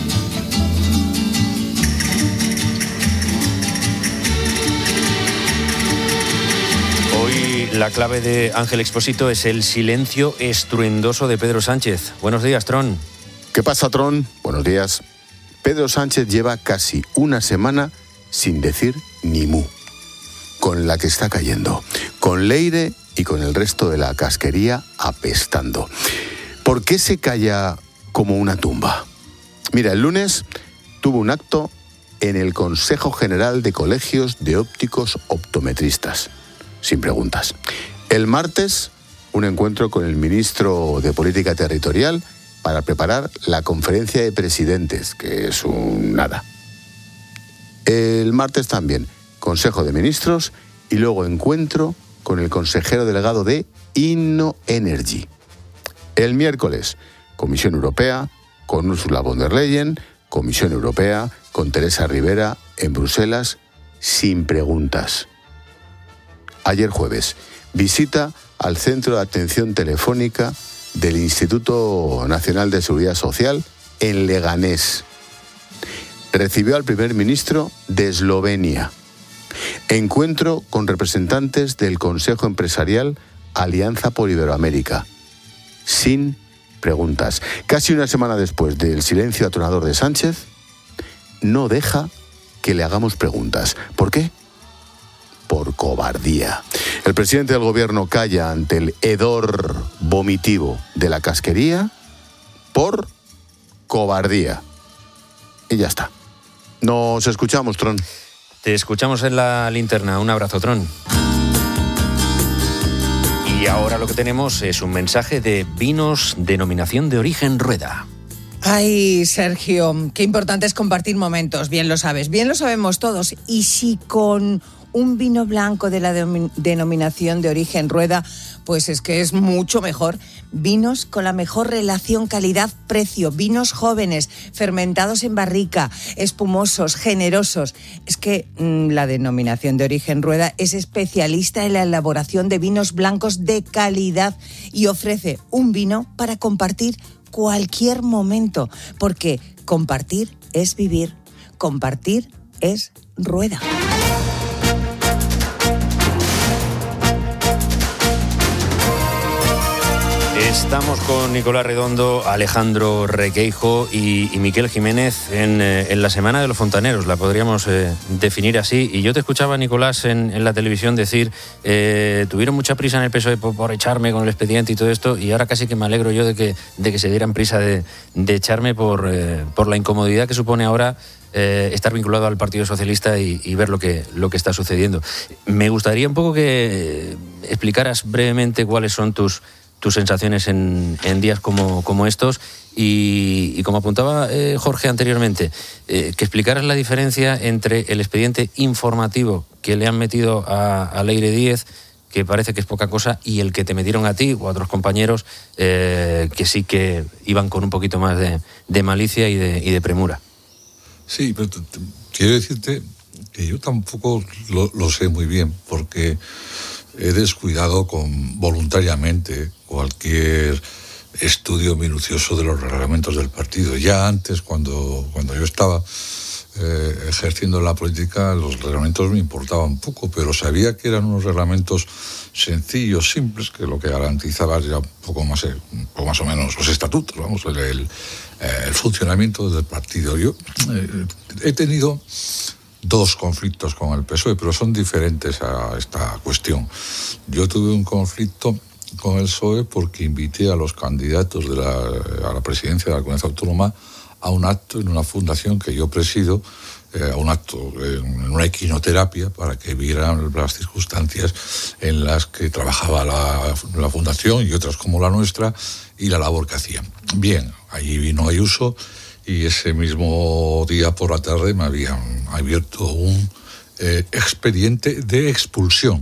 Hoy la clave de Ángel Expósito es el silencio estruendoso de Pedro Sánchez. Buenos días, Tron. ¿Qué pasa, Tron? Buenos días. Pedro Sánchez lleva casi una semana sin decir ni mu. Con la que está cayendo. Con Leire y con el resto de la casquería apestando. ¿Por qué se calla como una tumba? Mira, el lunes tuvo un acto en el Consejo General de Colegios de Ópticos Optometristas. Sin preguntas. El martes, un encuentro con el ministro de Política Territorial para preparar la conferencia de presidentes, que es un nada. El martes también, Consejo de Ministros y luego encuentro con el consejero delegado de InnoEnergy. El miércoles, Comisión Europea, con Ursula von der Leyen, Comisión Europea, con Teresa Rivera en Bruselas, sin preguntas. Ayer jueves, visita al Centro de Atención Telefónica del Instituto Nacional de Seguridad Social en Leganés. Recibió al primer ministro de Eslovenia. Encuentro con representantes del Consejo Empresarial Alianza por Iberoamérica. Sin preguntas. Casi una semana después del silencio atronador de Sánchez, no deja que le hagamos preguntas. ¿Por qué? Por cobardía. El presidente del gobierno calla ante el hedor vomitivo de la casquería por cobardía. Y ya está. Nos escuchamos, Tron. Te escuchamos en la linterna. Un abrazo, Tron. Y ahora lo que tenemos es un mensaje de Vinos Denominación de Origen Rueda. Ay, Sergio, qué importante es compartir momentos, bien lo sabes, bien lo sabemos todos. Y si con un vino blanco de la denominación de origen Rueda, pues es que es mucho mejor. Vinos con la mejor relación calidad-precio, vinos jóvenes, fermentados en barrica, espumosos, generosos. Es que la denominación de origen Rueda es especialista en la elaboración de vinos blancos de calidad y ofrece un vino para compartir cualquier momento, porque compartir es vivir, compartir es Rueda. Estamos con Nicolás Redondo, Alejandro Requeijo y Miquel Jiménez en la Semana de los Fontaneros, la podríamos definir así. Y yo te escuchaba, Nicolás, en la televisión decir, tuvieron mucha prisa en el PSOE por echarme con el expediente y todo esto, y ahora casi que me alegro yo de que se dieran prisa de echarme por la incomodidad que supone ahora estar vinculado al Partido Socialista y ver lo que está sucediendo. Me gustaría un poco que explicaras brevemente cuáles son tus sensaciones en días como estos y como apuntaba Jorge anteriormente, que explicaras la diferencia entre el expediente informativo que le han metido a Leire Díez, que parece que es poca cosa, y el que te metieron a ti o a otros compañeros que sí que iban con un poquito más de malicia y de premura. Sí, pero quiero decirte que yo tampoco lo sé muy bien, porque he descuidado voluntariamente cualquier estudio minucioso de los reglamentos del partido. Ya antes, cuando yo estaba ejerciendo la política, los reglamentos me importaban poco, pero sabía que eran unos reglamentos sencillos, simples, que lo que garantizaba era un poco más o menos los estatutos, vamos, el funcionamiento del partido. Yo he tenido dos conflictos con el PSOE, pero son diferentes a esta cuestión. Yo tuve un conflicto con el PSOE porque invité a los candidatos a la presidencia de la Comunidad Autónoma a un acto en una fundación que yo presido, a un acto en una equinoterapia para que vieran las circunstancias en las que trabajaba la fundación y otras como la nuestra y la labor que hacían. Bien, allí vino Ayuso y ese mismo día por la tarde me habían abierto un expediente de expulsión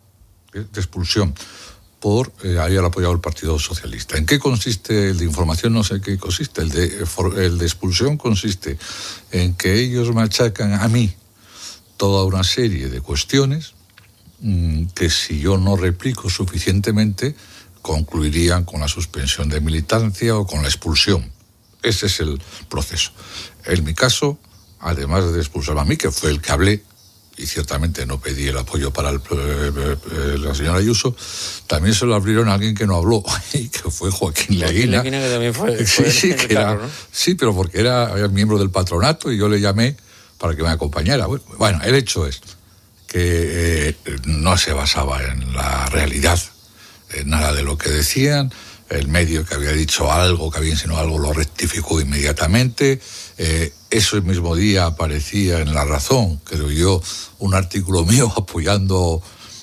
por haber apoyado el Partido Socialista. ¿En qué consiste el de información? No sé qué consiste. El de expulsión consiste en que ellos me achacan a mí toda una serie de cuestiones que si yo no replico suficientemente concluirían con la suspensión de militancia o con la expulsión. Ese es el proceso. En mi caso, además de expulsarme a mí, que fue el que hablé, y ciertamente no pedí el apoyo para la señora Ayuso, también se lo abrieron a alguien que no habló, y que fue Joaquín Leguina. Que también fue sí, pero porque era miembro del patronato y yo le llamé para que me acompañara. Bueno, el hecho es que no se basaba en la realidad, en nada de lo que decían. El medio que había dicho algo, que había insinuado algo, lo rectificó inmediatamente. Ese mismo día aparecía en La Razón, creo yo, un artículo mío apoyando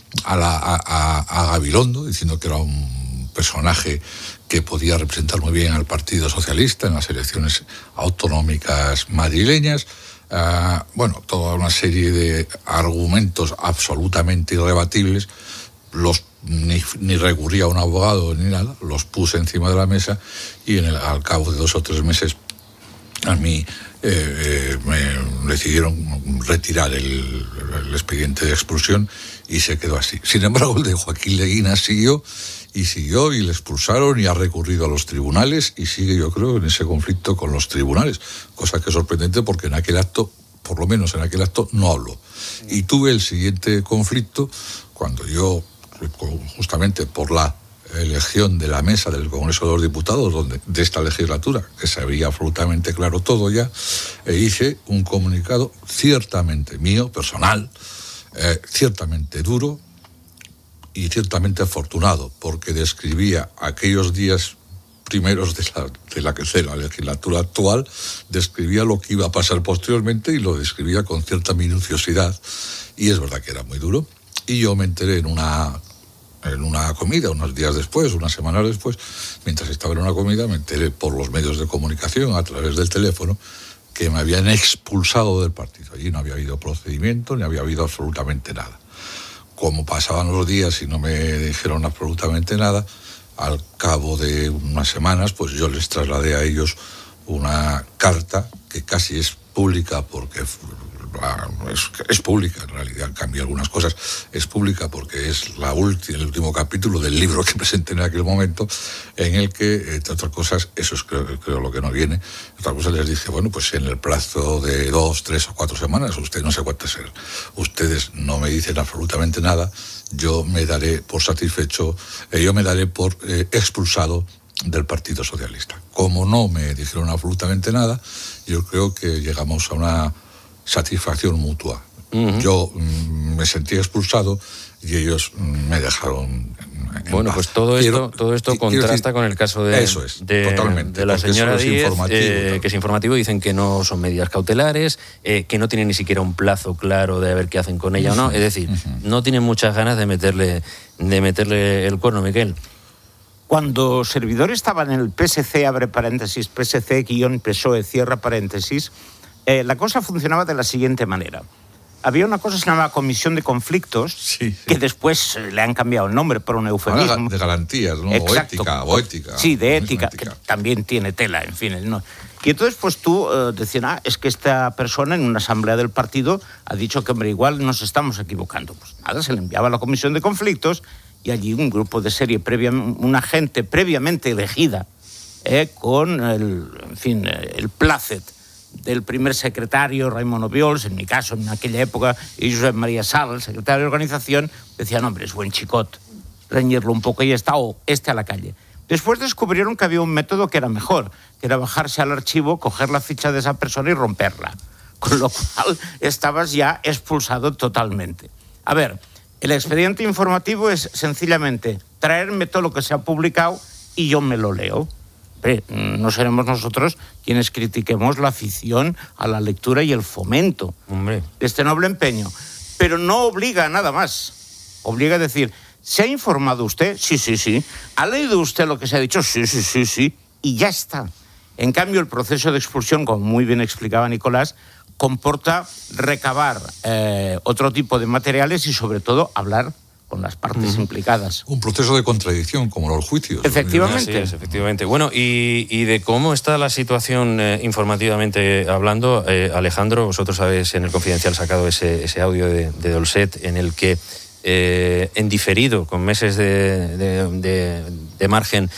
a Gabilondo, diciendo que era un personaje que podía representar muy bien al Partido Socialista en las elecciones autonómicas madrileñas. Toda una serie de argumentos absolutamente irrebatibles. Ni recurría a un abogado ni nada, los puse encima de la mesa y al cabo de 2 o 3 meses a mí me decidieron retirar el expediente de expulsión y se quedó así. Sin embargo, el de Joaquín Leguina siguió y le expulsaron y ha recurrido a los tribunales y sigue, yo creo, en ese conflicto con los tribunales, cosa que es sorprendente porque en aquel acto, por lo menos en aquel acto, no habló. Y tuve el siguiente conflicto cuando yo, justamente por la elección de la mesa del Congreso de los Diputados de esta legislatura, que se veía absolutamente claro todo ya, hice un comunicado ciertamente mío, personal, ciertamente duro y ciertamente afortunado, porque describía aquellos días primeros de la legislatura actual, describía lo que iba a pasar posteriormente y lo describía con cierta minuciosidad, y es verdad que era muy duro. Y yo me enteré en una comida, unos días después, unas semanas después, mientras estaba en una comida, me enteré por los medios de comunicación, a través del teléfono, que me habían expulsado del partido. Allí no había habido procedimiento, ni había habido absolutamente nada. Como pasaban los días y no me dijeron absolutamente nada, al cabo de unas semanas, pues yo les trasladé a ellos una carta que casi es pública porque es pública, en realidad cambia algunas cosas, es pública porque es el último capítulo del libro que presenté en aquel momento, en el que, entre otras cosas, eso es creo lo que no viene, otra cosa les dije, bueno, pues en el plazo de 2, 3 o 4 semanas, usted no sé cuántas ser, ustedes no me dicen absolutamente nada, yo me daré por satisfecho, yo me daré por expulsado del Partido Socialista. Como no me dijeron absolutamente nada, yo creo que llegamos a una satisfacción mutua. Uh-huh. Yo me sentí expulsado y ellos me dejaron en paz. Pues todo esto contrasta con el caso de la señora Díez, que es informativo. Dicen que no son medidas cautelares, que no tienen ni siquiera un plazo claro de ver qué hacen con ella o no. Es decir, no tienen muchas ganas de meterle el cuerno, Miquel. Cuando Servidor estaba en el PSC, abre paréntesis, PSC-PSOE, cierra paréntesis, la cosa funcionaba de la siguiente manera. Había una cosa que se llamaba Comisión de Conflictos, que después le han cambiado el nombre por un eufemismo. De garantías, ¿no? Exacto. O ética. Sí, de ética, que también tiene tela, en fin. ¿no? Y entonces, pues tú decías, es que esta persona en una asamblea del partido ha dicho que, hombre, igual nos estamos equivocando. Pues nada, se le enviaba a la Comisión de Conflictos y allí un grupo de serie, una gente previamente elegida, con el plácet del primer secretario, Raimon Obiols, en mi caso, en aquella época, y Josep María Sala, el secretario de organización, decían, hombre, es buen chicot, reñirlo un poco y está, a la calle. Después descubrieron que había un método que era mejor, que era bajarse al archivo, coger la ficha de esa persona y romperla, con lo cual estabas ya expulsado totalmente. A ver, el expediente informativo es sencillamente traerme todo lo que se ha publicado y yo me lo leo. no seremos nosotros quienes critiquemos la afición a la lectura y el fomento de este noble empeño. Pero no obliga a nada más. Obliga a decir, ¿se ha informado usted? Sí, sí, sí. ¿Ha leído usted lo que se ha dicho? Sí, sí, sí, sí. Y ya está. En cambio, el proceso de expulsión, como muy bien explicaba Nicolás, comporta recabar otro tipo de materiales y, sobre todo, hablar con las partes implicadas. Un proceso de contradicción, como los juicios. Efectivamente. Así es, efectivamente. Bueno, y de cómo está la situación informativamente hablando, Alejandro, vosotros habéis en el Confidencial sacado ese audio de Dolcet en el que, en diferido, con meses de margen,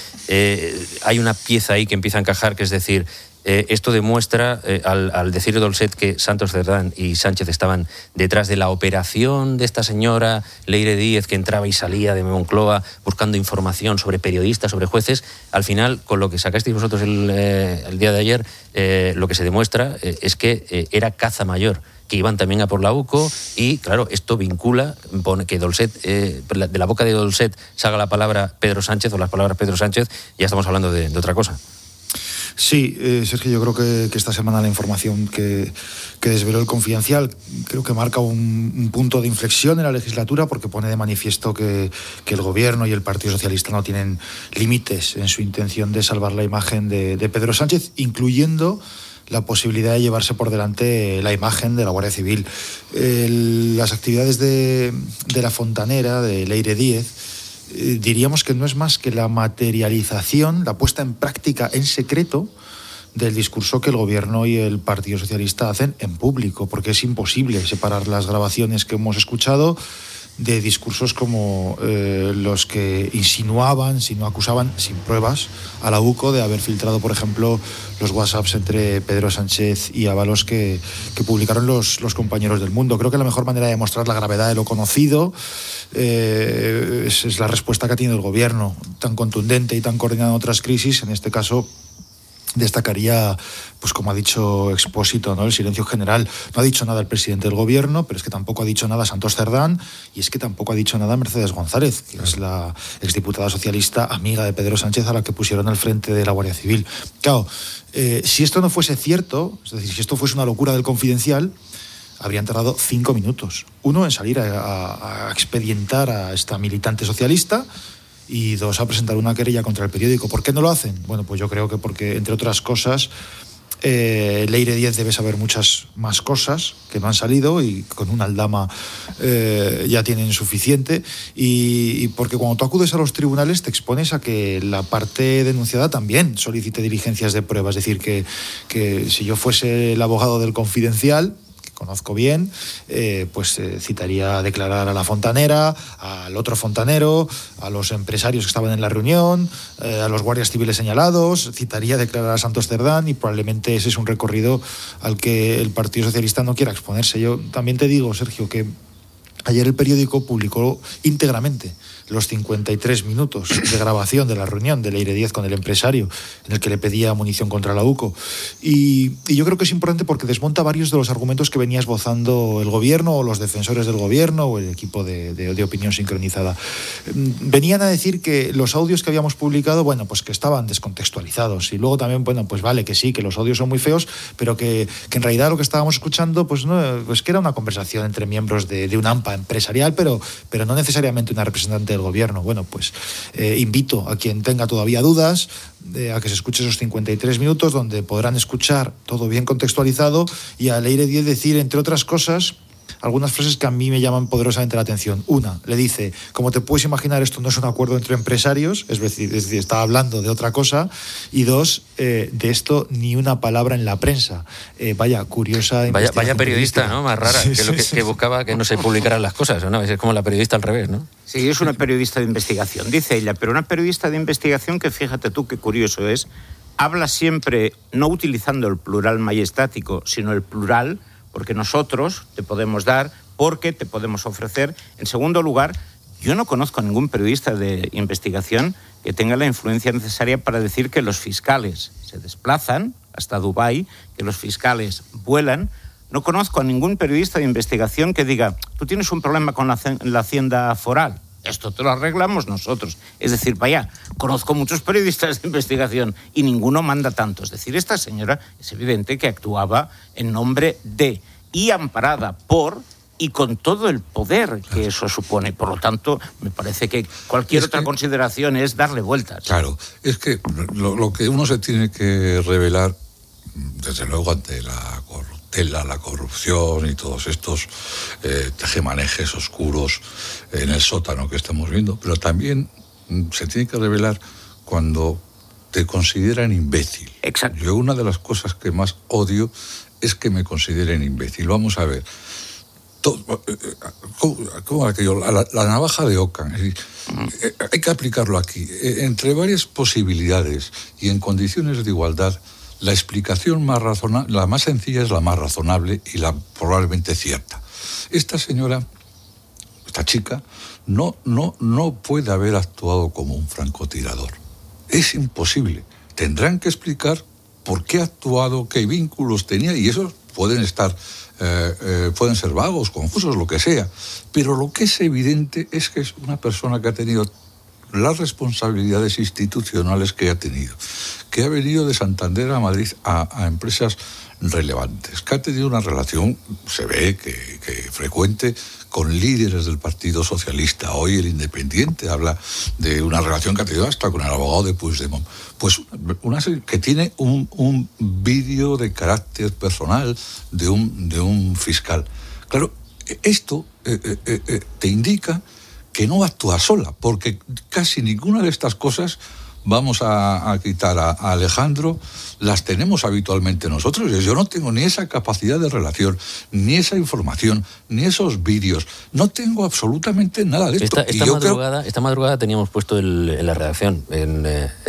hay una pieza ahí que empieza a encajar, que es decir, esto demuestra, al decir Dolcet que Santos Cerdán y Sánchez estaban detrás de la operación de esta señora Leire Díez, que entraba y salía de Moncloa buscando información sobre periodistas, sobre jueces, al final, con lo que sacasteis vosotros el día de ayer, lo que se demuestra es que era caza mayor, que iban también a por la UCO, y claro, esto vincula, pone que Dolcet, de la boca de Dolcet salga la palabra Pedro Sánchez o las palabras Pedro Sánchez, ya estamos hablando de otra cosa. Sí, Sergio, yo creo que esta semana la información que desveló el Confidencial creo que marca un punto de inflexión en la legislatura, porque pone de manifiesto que el Gobierno y el Partido Socialista no tienen límites en su intención de salvar la imagen de Pedro Sánchez, incluyendo la posibilidad de llevarse por delante la imagen de la Guardia Civil. Las actividades de la fontanera, de Leire Díez, diríamos que no es más que la materialización, la puesta en práctica en secreto del discurso que el Gobierno y el Partido Socialista hacen en público, porque es imposible separar las grabaciones que hemos escuchado de discursos como los que insinuaban, si no acusaban, sin pruebas, a la UCO de haber filtrado, por ejemplo, los WhatsApps entre Pedro Sánchez y Ábalos que publicaron los compañeros del Mundo. Creo que la mejor manera de demostrar la gravedad de lo conocido es la respuesta que ha tenido el Gobierno, tan contundente y tan coordinada en otras crisis. En este caso destacaría, pues como ha dicho Expósito, ¿no?, el silencio general. No ha dicho nada el presidente del Gobierno, pero es que tampoco ha dicho nada Santos Cerdán, y es que tampoco ha dicho nada Mercedes González, que es la exdiputada socialista amiga de Pedro Sánchez, a la que pusieron al frente de la Guardia Civil. Claro, si esto no fuese cierto, es decir, si esto fuese una locura del Confidencial, habrían tardado 5 minutos. Uno, en salir a expedientar a esta militante socialista, y dos, a presentar una querella contra el periódico. ¿Por qué no lo hacen? Bueno, pues yo creo que porque, entre otras cosas, Leire Díez debe saber muchas más cosas que no han salido, y con una aldama ya tienen suficiente, y porque cuando tú acudes a los tribunales te expones a que la parte denunciada también solicite diligencias de prueba. Es decir, que si yo fuese el abogado del Confidencial, conozco bien, citaría a declarar a la fontanera, al otro fontanero, a los empresarios que estaban en la reunión, a los guardias civiles señalados, citaría a declarar a Santos Cerdán, y probablemente ese es un recorrido al que el Partido Socialista no quiera exponerse. Yo también te digo, Sergio, que ayer el periódico publicó íntegramente los 53 minutos de grabación de la reunión de Leire Díez con el empresario, en el que le pedía munición contra la UCO. Y yo creo que es importante porque desmonta varios de los argumentos que venía esbozando el Gobierno, o los defensores del Gobierno, o el equipo de opinión sincronizada. Venían a decir que los audios que habíamos publicado, bueno, pues que estaban descontextualizados. Y luego también, bueno, pues vale, que sí, que los audios son muy feos, pero que en realidad lo que estábamos escuchando, pues no, pues que era una conversación entre miembros de una AMPA empresarial, pero no necesariamente una representante del Gobierno. Bueno, pues invito a quien tenga todavía dudas a que se escuche esos 53 minutos, donde podrán escuchar todo bien contextualizado, y a Leire Díez decir, entre otras cosas, algunas frases que a mí me llaman poderosamente la atención. Una, le dice, como te puedes imaginar, esto no es un acuerdo entre empresarios, es decir, está hablando de otra cosa. Y dos, de esto ni una palabra en la prensa. Vaya curiosa investigación. Vaya periodista, ¿no? Más rara, sí, que es lo que buscaba que no se publicaran las cosas, ¿no? Es como la periodista al revés, ¿no? Sí, es una periodista de investigación, dice ella, pero una periodista de investigación que, fíjate tú qué curioso es, habla siempre no utilizando el plural majestático, sino el plural, porque nosotros te podemos dar, porque te podemos ofrecer. En segundo lugar, yo no conozco a ningún periodista de investigación que tenga la influencia necesaria para decir que los fiscales se desplazan hasta Dubái, que los fiscales vuelan. No conozco a ningún periodista de investigación que diga, tú tienes un problema con la Hacienda Foral. esto te lo arreglamos nosotros. Es decir, vaya, conozco muchos periodistas de investigación y ninguno manda tanto. Es decir, esta señora es evidente que actuaba en nombre de y amparada por y con todo el poder que eso supone. Por lo tanto, me parece que cualquier otra consideración es darle vueltas. Claro, es que lo que uno se tiene que revelar, desde luego, ante la corruptela, la corrupción y todos estos tejemanejes oscuros en el sótano que estamos viendo, pero también se tiene que revelar cuando te consideran imbécil. Exacto. Yo una de las cosas que más odio es que me consideren imbécil. Vamos a ver. ¿Cómo aquello? La navaja de Ockham. Hay que aplicarlo aquí. Entre varias posibilidades y en condiciones de igualdad, la explicación más razonable, la más sencilla es la más razonable y la probablemente cierta. Esta señora, esta chica, no puede haber actuado como un francotirador. Es imposible. Tendrán que explicar por qué ha actuado, qué vínculos tenía, y esos pueden estar, pueden ser vagos, confusos, lo que sea. Pero lo que es evidente es que es una persona que ha tenido las responsabilidades institucionales que ha tenido, que ha venido de Santander a Madrid a empresas relevantes, que ha tenido una relación, se ve que frecuente, con líderes del Partido Socialista. Hoy el Independiente habla de una relación que ha tenido hasta con el abogado de Puigdemont. Pues que tiene un vídeo de carácter personal de un fiscal. Claro, esto te indica que no actúa sola, porque casi ninguna de estas cosas, vamos a quitar a Alejandro, las tenemos habitualmente nosotros. Yo no tengo ni esa capacidad de relación, ni esa información, ni esos vídeos. No tengo absolutamente nada de esto. Esta madrugada teníamos puesto en la redacción, en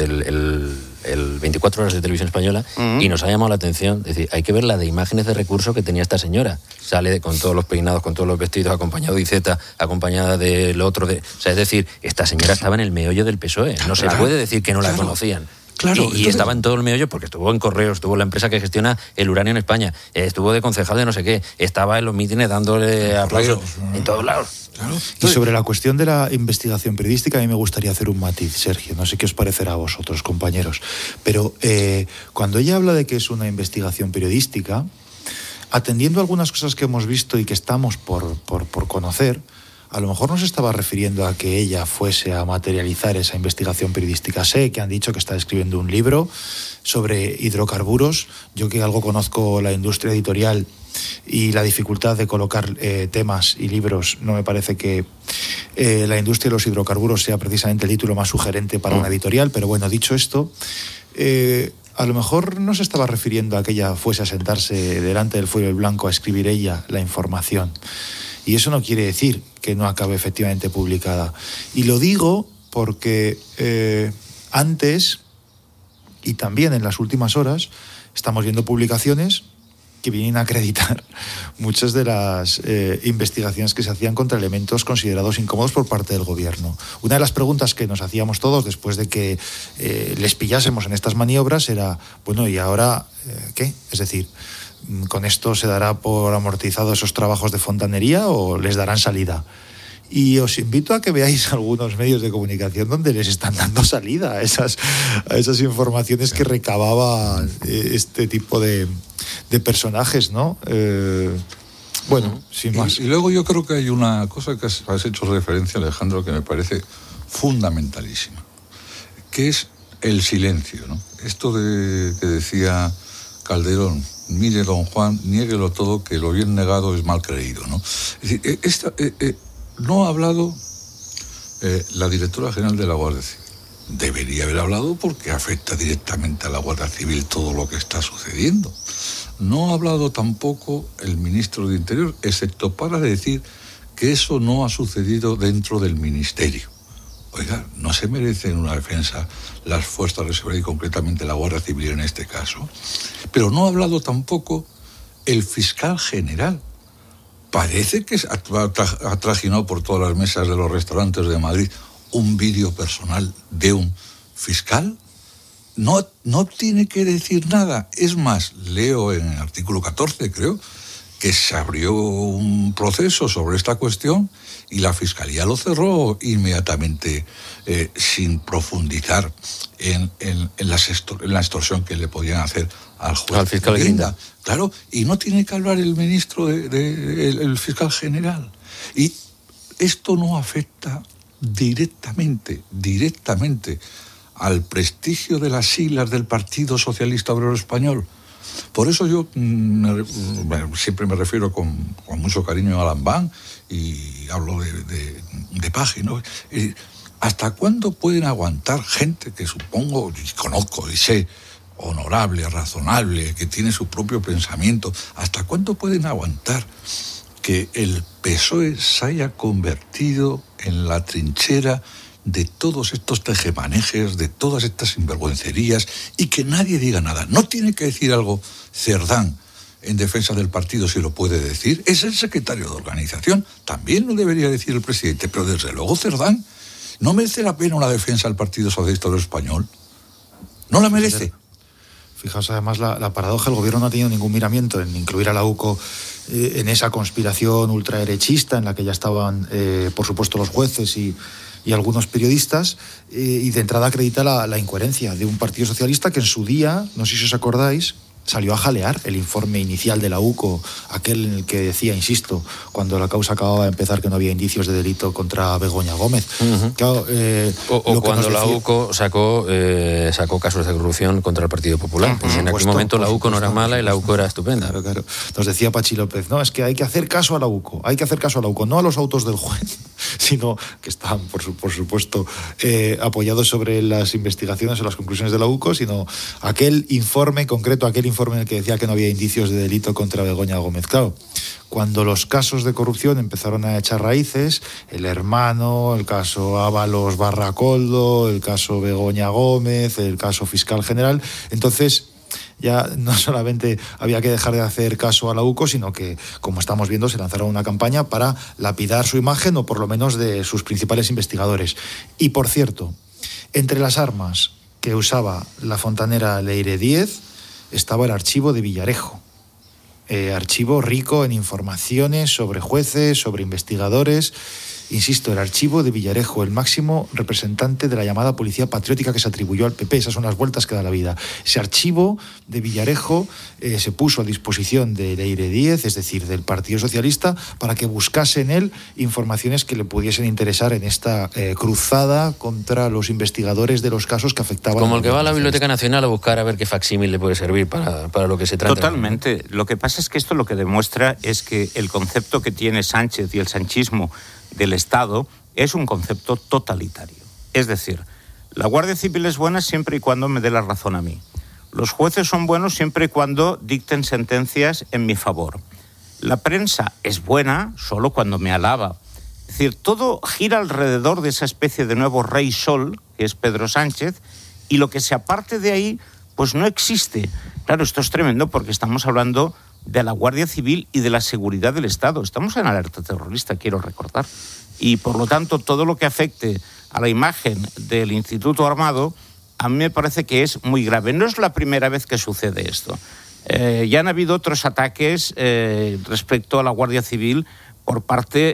el 24 horas de Televisión Española, y nos ha llamado la atención, es decir, hay que ver la de imágenes de recurso que tenía esta señora. Sale con todos los peinados, con todos los vestidos, acompañado de Iceta, acompañada del otro. O sea, es decir, esta señora estaba en el meollo del PSOE. No se puede decir que no la conocían. Claro, y entonces estaba en todo el meollo porque estuvo en Correos, estuvo en la empresa que gestiona el uranio en España, estuvo de concejal de no sé qué, estaba en los mítines dándole aplausos en todos lados. Claro. Y sobre la cuestión de la investigación periodística, a mí me gustaría hacer un matiz, Sergio. No sé qué os parecerá a vosotros, compañeros. Pero cuando ella habla de que es una investigación periodística, atendiendo a algunas cosas que hemos visto y que estamos por conocer, a lo mejor no se estaba refiriendo a que ella fuese a materializar esa investigación periodística. Sé que han dicho que está escribiendo un libro sobre hidrocarburos. Yo que algo conozco la industria editorial y la dificultad de colocar temas y libros, no me parece que la industria de los hidrocarburos sea precisamente el título más sugerente para una editorial. Pero bueno, dicho esto, a lo mejor no se estaba refiriendo a que ella fuese a sentarse delante del folio blanco a escribir ella la información. Y eso no quiere decir que no acabe efectivamente publicada. Y lo digo porque antes y también en las últimas horas estamos viendo publicaciones que vienen a acreditar muchas de las investigaciones que se hacían contra elementos considerados incómodos por parte del gobierno. Una de las preguntas que nos hacíamos todos después de que les pillásemos en estas maniobras era, bueno, ¿y ahora qué? Es decir, ¿con esto se dará por amortizado esos trabajos de fontanería o les darán salida? Y os invito a que veáis algunos medios de comunicación donde les están dando salida a esas informaciones que recababa este tipo de personajes, ¿no? Bueno, sin más. Y luego yo creo que hay una cosa que has hecho referencia, Alejandro, que me parece fundamentalísima, que es el silencio, ¿no? Esto que decía Calderón: mire, don Juan, niéguelo todo, que lo bien negado es mal creído, ¿no? Es decir, no ha hablado la directora general de la Guardia Civil. Debería haber hablado porque afecta directamente a la Guardia Civil todo lo que está sucediendo. No ha hablado tampoco el ministro de Interior, excepto para decir que eso no ha sucedido dentro del ministerio. Oiga, ¿no se merecen una defensa las fuerzas de seguridad y concretamente la Guardia Civil en este caso? Pero no ha hablado tampoco el fiscal general. Parece que ha trajinado por todas las mesas de los restaurantes de Madrid un vídeo personal de un fiscal. No tiene que decir nada. Es más, leo en el artículo 14, creo, que se abrió un proceso sobre esta cuestión y la Fiscalía lo cerró inmediatamente sin profundizar en la extorsión que le podían hacer al juez. Al fiscal Grinda. Claro, y no tiene que hablar el ministro, el fiscal general. Y esto no afecta directamente al prestigio de las siglas del Partido Socialista Obrero Español. Por eso yo siempre me refiero con mucho cariño a Lambán y hablo de Paje, ¿no? ¿Hasta cuándo pueden aguantar gente que supongo, y conozco y sé, honorable, razonable, que tiene su propio pensamiento? ¿Hasta cuándo pueden aguantar que el PSOE se haya convertido en la trinchera de todos estos tejemanejes, de todas estas sinvergüencerías, y que nadie diga nada? No tiene que decir algo Cerdán en defensa del partido, si lo puede decir. Es el secretario de organización, también lo debería decir el presidente, pero desde luego Cerdán. ¿No merece la pena una defensa del Partido Socialista Obrero Español? ¿No la merece? Fijaos, además, la paradoja: el gobierno no ha tenido ningún miramiento en incluir a la UCO en esa conspiración ultraderechista en la que ya estaban, por supuesto, los jueces y algunos periodistas, y de entrada acredita la incoherencia de un Partido Socialista que en su día, no sé si os acordáis, salió a jalear el informe inicial de la UCO, aquel en el que decía, insisto, cuando la causa acababa de empezar, que no había indicios de delito contra Begoña Gómez. Uh-huh. Claro, o cuando la UCO sacó casos de corrupción contra el Partido Popular. Pues en aquel momento la UCO no era mala y la UCO era estupenda. Claro. Nos decía Pachi López, no, es que hay que hacer caso a la UCO, no a los autos del juez, sino que están, por supuesto, apoyados sobre las investigaciones o las conclusiones de la UCO, sino aquel informe concreto, en el que decía que no había indicios de delito contra Begoña Gómez. Claro, cuando los casos de corrupción empezaron a echar raíces, el hermano, el caso Ábalos Barracoldo, el caso Begoña Gómez, el caso fiscal general, entonces ya no solamente había que dejar de hacer caso a la UCO, sino que, como estamos viendo, se lanzaron una campaña para lapidar su imagen, o por lo menos de sus principales investigadores. Y, por cierto, entre las armas que usaba la fontanera Leire Díez estaba el archivo de Villarejo, archivo rico en informaciones sobre jueces, sobre investigadores. Insisto, el archivo de Villarejo, el máximo representante de la llamada policía patriótica que se atribuyó al PP. Esas son las vueltas que da la vida. Ese archivo de Villarejo se puso a disposición de Leire Díez, es decir, del Partido Socialista, para que buscase en él informaciones que le pudiesen interesar en esta cruzada contra los investigadores de los casos que afectaban. Como el que va a la Biblioteca Nacional a buscar a ver qué facsímil le puede servir para lo que se trata. Totalmente. Lo que pasa es que esto lo que demuestra es que el concepto que tiene Sánchez y el sanchismo del Estado es un concepto totalitario. Es decir, la Guardia Civil es buena siempre y cuando me dé la razón a mí. Los jueces son buenos siempre y cuando dicten sentencias en mi favor. La prensa es buena solo cuando me alaba. Es decir, todo gira alrededor de esa especie de nuevo rey sol, que es Pedro Sánchez, y lo que se aparte de ahí, pues no existe. Claro, esto es tremendo porque estamos hablando de la Guardia Civil y de la seguridad del Estado. Estamos en alerta terrorista, quiero recordar. Y, por lo tanto, todo lo que afecte a la imagen del Instituto Armado, a mí me parece que es muy grave. No es la primera vez que sucede esto. Ya han habido otros ataques respecto a la Guardia Civil por parte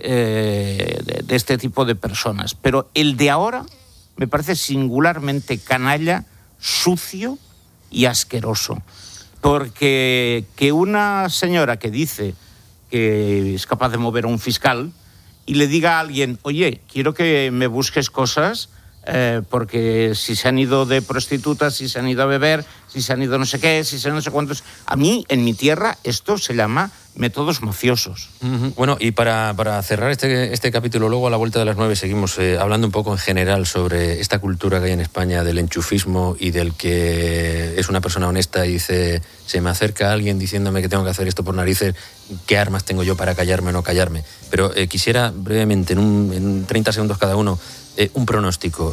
de este tipo de personas. Pero el de ahora me parece singularmente canalla, sucio y asqueroso. Porque que una señora que dice que es capaz de mover a un fiscal y le diga a alguien, oye, quiero que me busques cosas, porque si se han ido de prostitutas, si se han ido a beber, si se han ido no sé qué, si se han no sé cuántos... A mí, en mi tierra, esto se llama métodos mafiosos. Uh-huh. Bueno, y para cerrar este capítulo, luego a la vuelta de las 9 seguimos hablando un poco en general sobre esta cultura que hay en España del enchufismo y del que es una persona honesta y dice, se me acerca alguien diciéndome que tengo que hacer esto por narices, ¿qué armas tengo yo para callarme o no callarme? Pero quisiera brevemente, en 30 segundos cada uno, un pronóstico.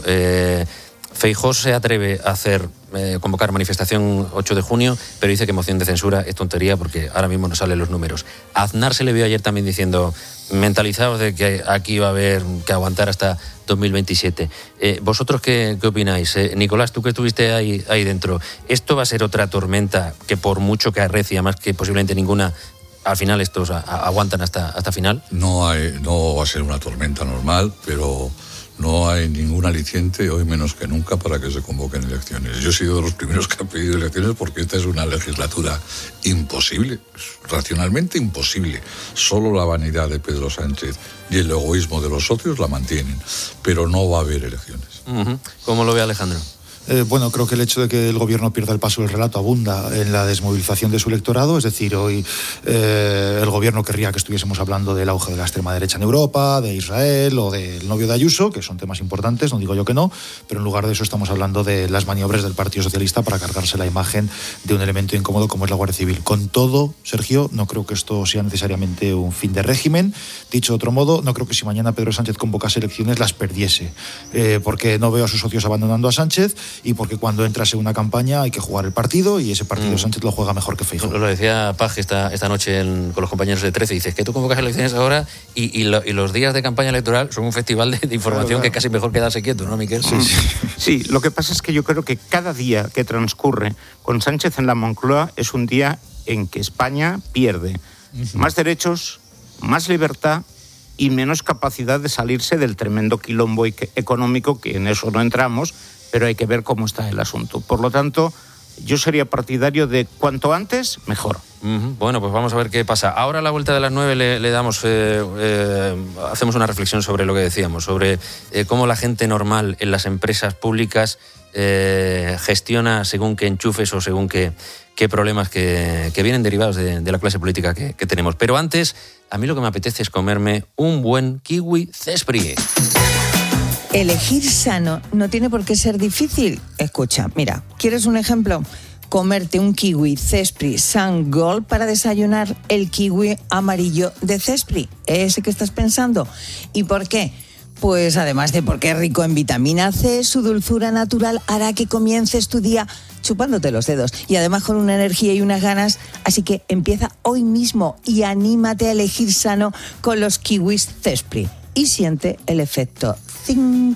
Feijóo se atreve a convocar manifestación 8 de junio, pero dice que moción de censura es tontería porque ahora mismo no salen los números. A Aznar se le vio ayer también diciendo, mentalizados de que aquí va a haber que aguantar hasta 2027. ¿Vosotros qué opináis? Nicolás, tú que estuviste ahí dentro, ¿esto va a ser otra tormenta que por mucho que arrecie, más que posiblemente ninguna, al final estos aguantan hasta final. No va a ser una tormenta normal, pero no hay ningún aliciente, hoy menos que nunca, para que se convoquen elecciones. Yo he sido de los primeros que han pedido elecciones porque esta es una legislatura imposible, racionalmente imposible. Solo la vanidad de Pedro Sánchez y el egoísmo de los socios la mantienen, pero no va a haber elecciones. ¿Cómo lo ve Alejandro? Bueno, creo que el hecho de que el gobierno pierda el paso del relato abunda en la desmovilización de su electorado. Es decir, hoy el gobierno querría que estuviésemos hablando del auge de la extrema derecha en Europa, de Israel o del novio de Ayuso, que son temas importantes, no digo yo que no, pero en lugar de eso estamos hablando de las maniobras del Partido Socialista para cargarse la imagen de un elemento incómodo como es la Guardia Civil. Con todo, Sergio, no creo que esto sea necesariamente un fin de régimen. Dicho de otro modo, no creo que si mañana Pedro Sánchez convocase elecciones las perdiese, porque no veo a sus socios abandonando a Sánchez y porque cuando entras en una campaña hay que jugar el partido y ese partido Sánchez lo juega mejor que Feijóo. Lo decía Paj esta noche con los compañeros de 13, dices que tú convocas elecciones ahora y los días de campaña electoral son un festival de información que casi mejor quedarse quieto, ¿no, Miquel? Sí, lo que pasa es que yo creo que cada día que transcurre con Sánchez en la Moncloa es un día en que España pierde más derechos, más libertad y menos capacidad de salirse del tremendo quilombo económico, que en eso no entramos, pero hay que ver cómo está el asunto. Por lo tanto, yo sería partidario de cuanto antes, mejor. Bueno, pues vamos a ver qué pasa. Ahora a la vuelta de las 9 le damos, hacemos una reflexión sobre lo que decíamos, sobre cómo la gente normal en las empresas públicas gestiona según qué enchufes o según qué problemas que vienen derivados de la clase política que tenemos. Pero antes, a mí lo que me apetece es comerme un buen kiwi Cespri. Elegir sano no tiene por qué ser difícil. Escucha, mira, ¿quieres un ejemplo? Comerte un kiwi Cespri Sun Gold para desayunar, el kiwi amarillo de Cespri, ese que estás pensando. ¿Y por qué? Pues además de porque es rico en vitamina C, su dulzura natural hará que comiences tu día chupándote los dedos y además con una energía y unas ganas. Así que empieza hoy mismo y anímate a elegir sano con los kiwis Cespri y siente el efecto zing.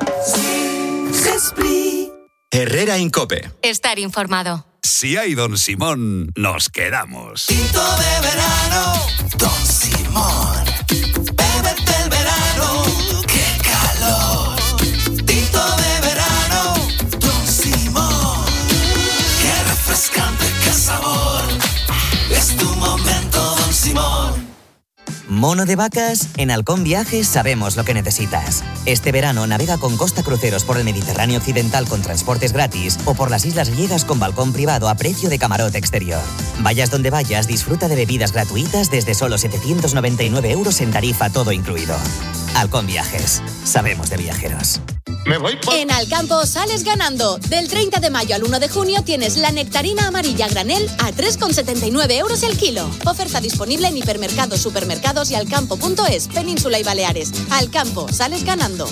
Cespri. Herrera Incope. Estar informado. Si hay Don Simón, nos quedamos. Tinto de verano, Don Simón. Bébete el verano, qué calor. Tinto de verano, Don Simón. Qué refrescante, qué sabor. Es tu momento, Don Simón. Mono de vacas, en Halcón Viajes sabemos lo que necesitas. Este verano navega con Costa Cruceros por el Mediterráneo Occidental con transportes gratis o por las Islas Griegas con balcón privado a precio de camarote exterior. Vayas donde vayas, disfruta de bebidas gratuitas desde solo 799 € en tarifa todo incluido. Halcón Viajes, sabemos de viajeros. En Alcampo sales ganando. Del 30 de mayo al 1 de junio tienes la nectarina amarilla granel a 3,79 € el kilo. Oferta disponible en hipermercados, supermercados y alcampo.es, Península y Baleares. Alcampo, sales ganando.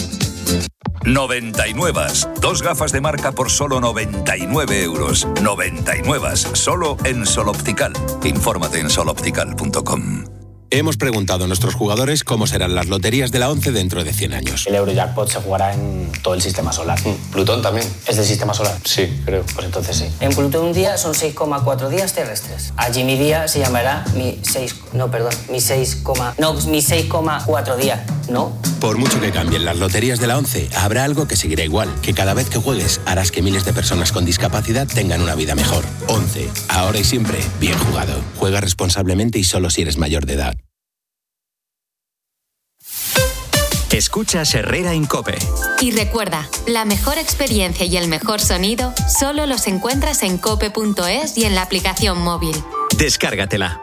99. 2 gafas de marca por solo 99 €. 99. Solo en Sol Optical. Infórmate en soloptical.com. Hemos preguntado a nuestros jugadores cómo serán las loterías de la 11 dentro de 100 años. El Eurojackpot se jugará en todo el sistema solar. ¿Plutón también? ¿Es del sistema solar? Sí, creo. Pues entonces sí. En Plutón un día son 6,4 días terrestres. Allí mi día se llamará mi 6,4 días, ¿no? Por mucho que cambien las loterías de la 11, habrá algo que seguirá igual, que cada vez que juegues harás que miles de personas con discapacidad tengan una vida mejor. 11. Ahora y siempre, bien jugado. Juega responsablemente y solo si eres mayor de edad. Escuchas Herrera Incope. Y recuerda, la mejor experiencia y el mejor sonido solo los encuentras en cope.es y en la aplicación móvil. Descárgatela.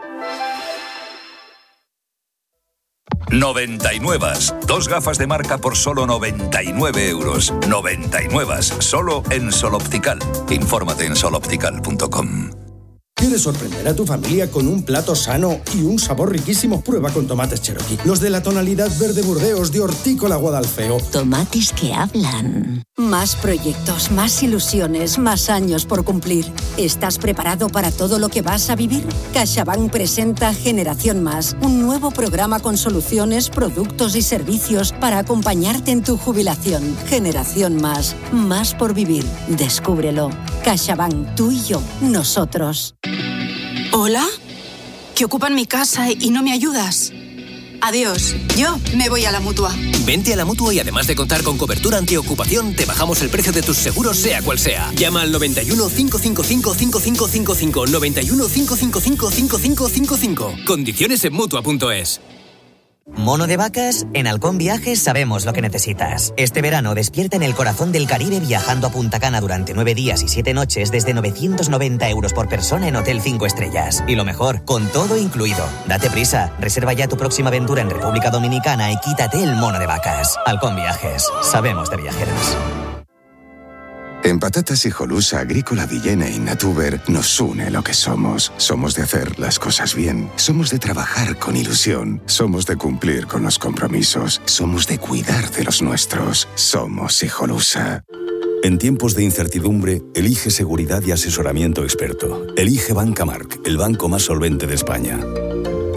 99. 2 gafas de marca por solo 99 €. 99. Solo en Sol Optical. Infórmate en soloptical.com. ¿Quieres sorprender a tu familia con un plato sano y un sabor riquísimo? Prueba con tomates Cherokee, los de la tonalidad verde Burdeos de Hortícola Guadalfeo. Tomates que hablan. Más proyectos, más ilusiones, más años por cumplir. ¿Estás preparado para todo lo que vas a vivir? CaixaBank presenta Generación Más, un nuevo programa con soluciones, productos y servicios para acompañarte en tu jubilación. Generación Más, más por vivir. Descúbrelo. CaixaBank, tú y yo, nosotros. ¿Hola? que ocupan mi casa y no me ayudas. Adiós, yo me voy a la Mutua. Vente a la Mutua y además de contar con cobertura antiocupación, te bajamos el precio de tus seguros sea cual sea. Llama al 91 555 5555, 91 555 5555. Condiciones en Mutua.es. Mono de vacas, en Halcón Viajes sabemos lo que necesitas. Este verano despierta en el corazón del Caribe viajando a Punta Cana durante 9 días y 7 noches desde 990 euros por persona en Hotel 5 Estrellas. Y lo mejor, con todo incluido. Date prisa, reserva ya tu próxima aventura en República Dominicana y quítate el mono de vacas. Halcón Viajes, sabemos de viajeros. En Patatas Hijolusa, Agrícola Villena y Natuber nos une lo que somos. Somos de hacer las cosas bien. Somos de trabajar con ilusión. Somos de cumplir con los compromisos. Somos de cuidar de los nuestros. Somos Hijolusa. En tiempos de incertidumbre, elige seguridad y asesoramiento experto. Elige Banca Marc, el banco más solvente de España.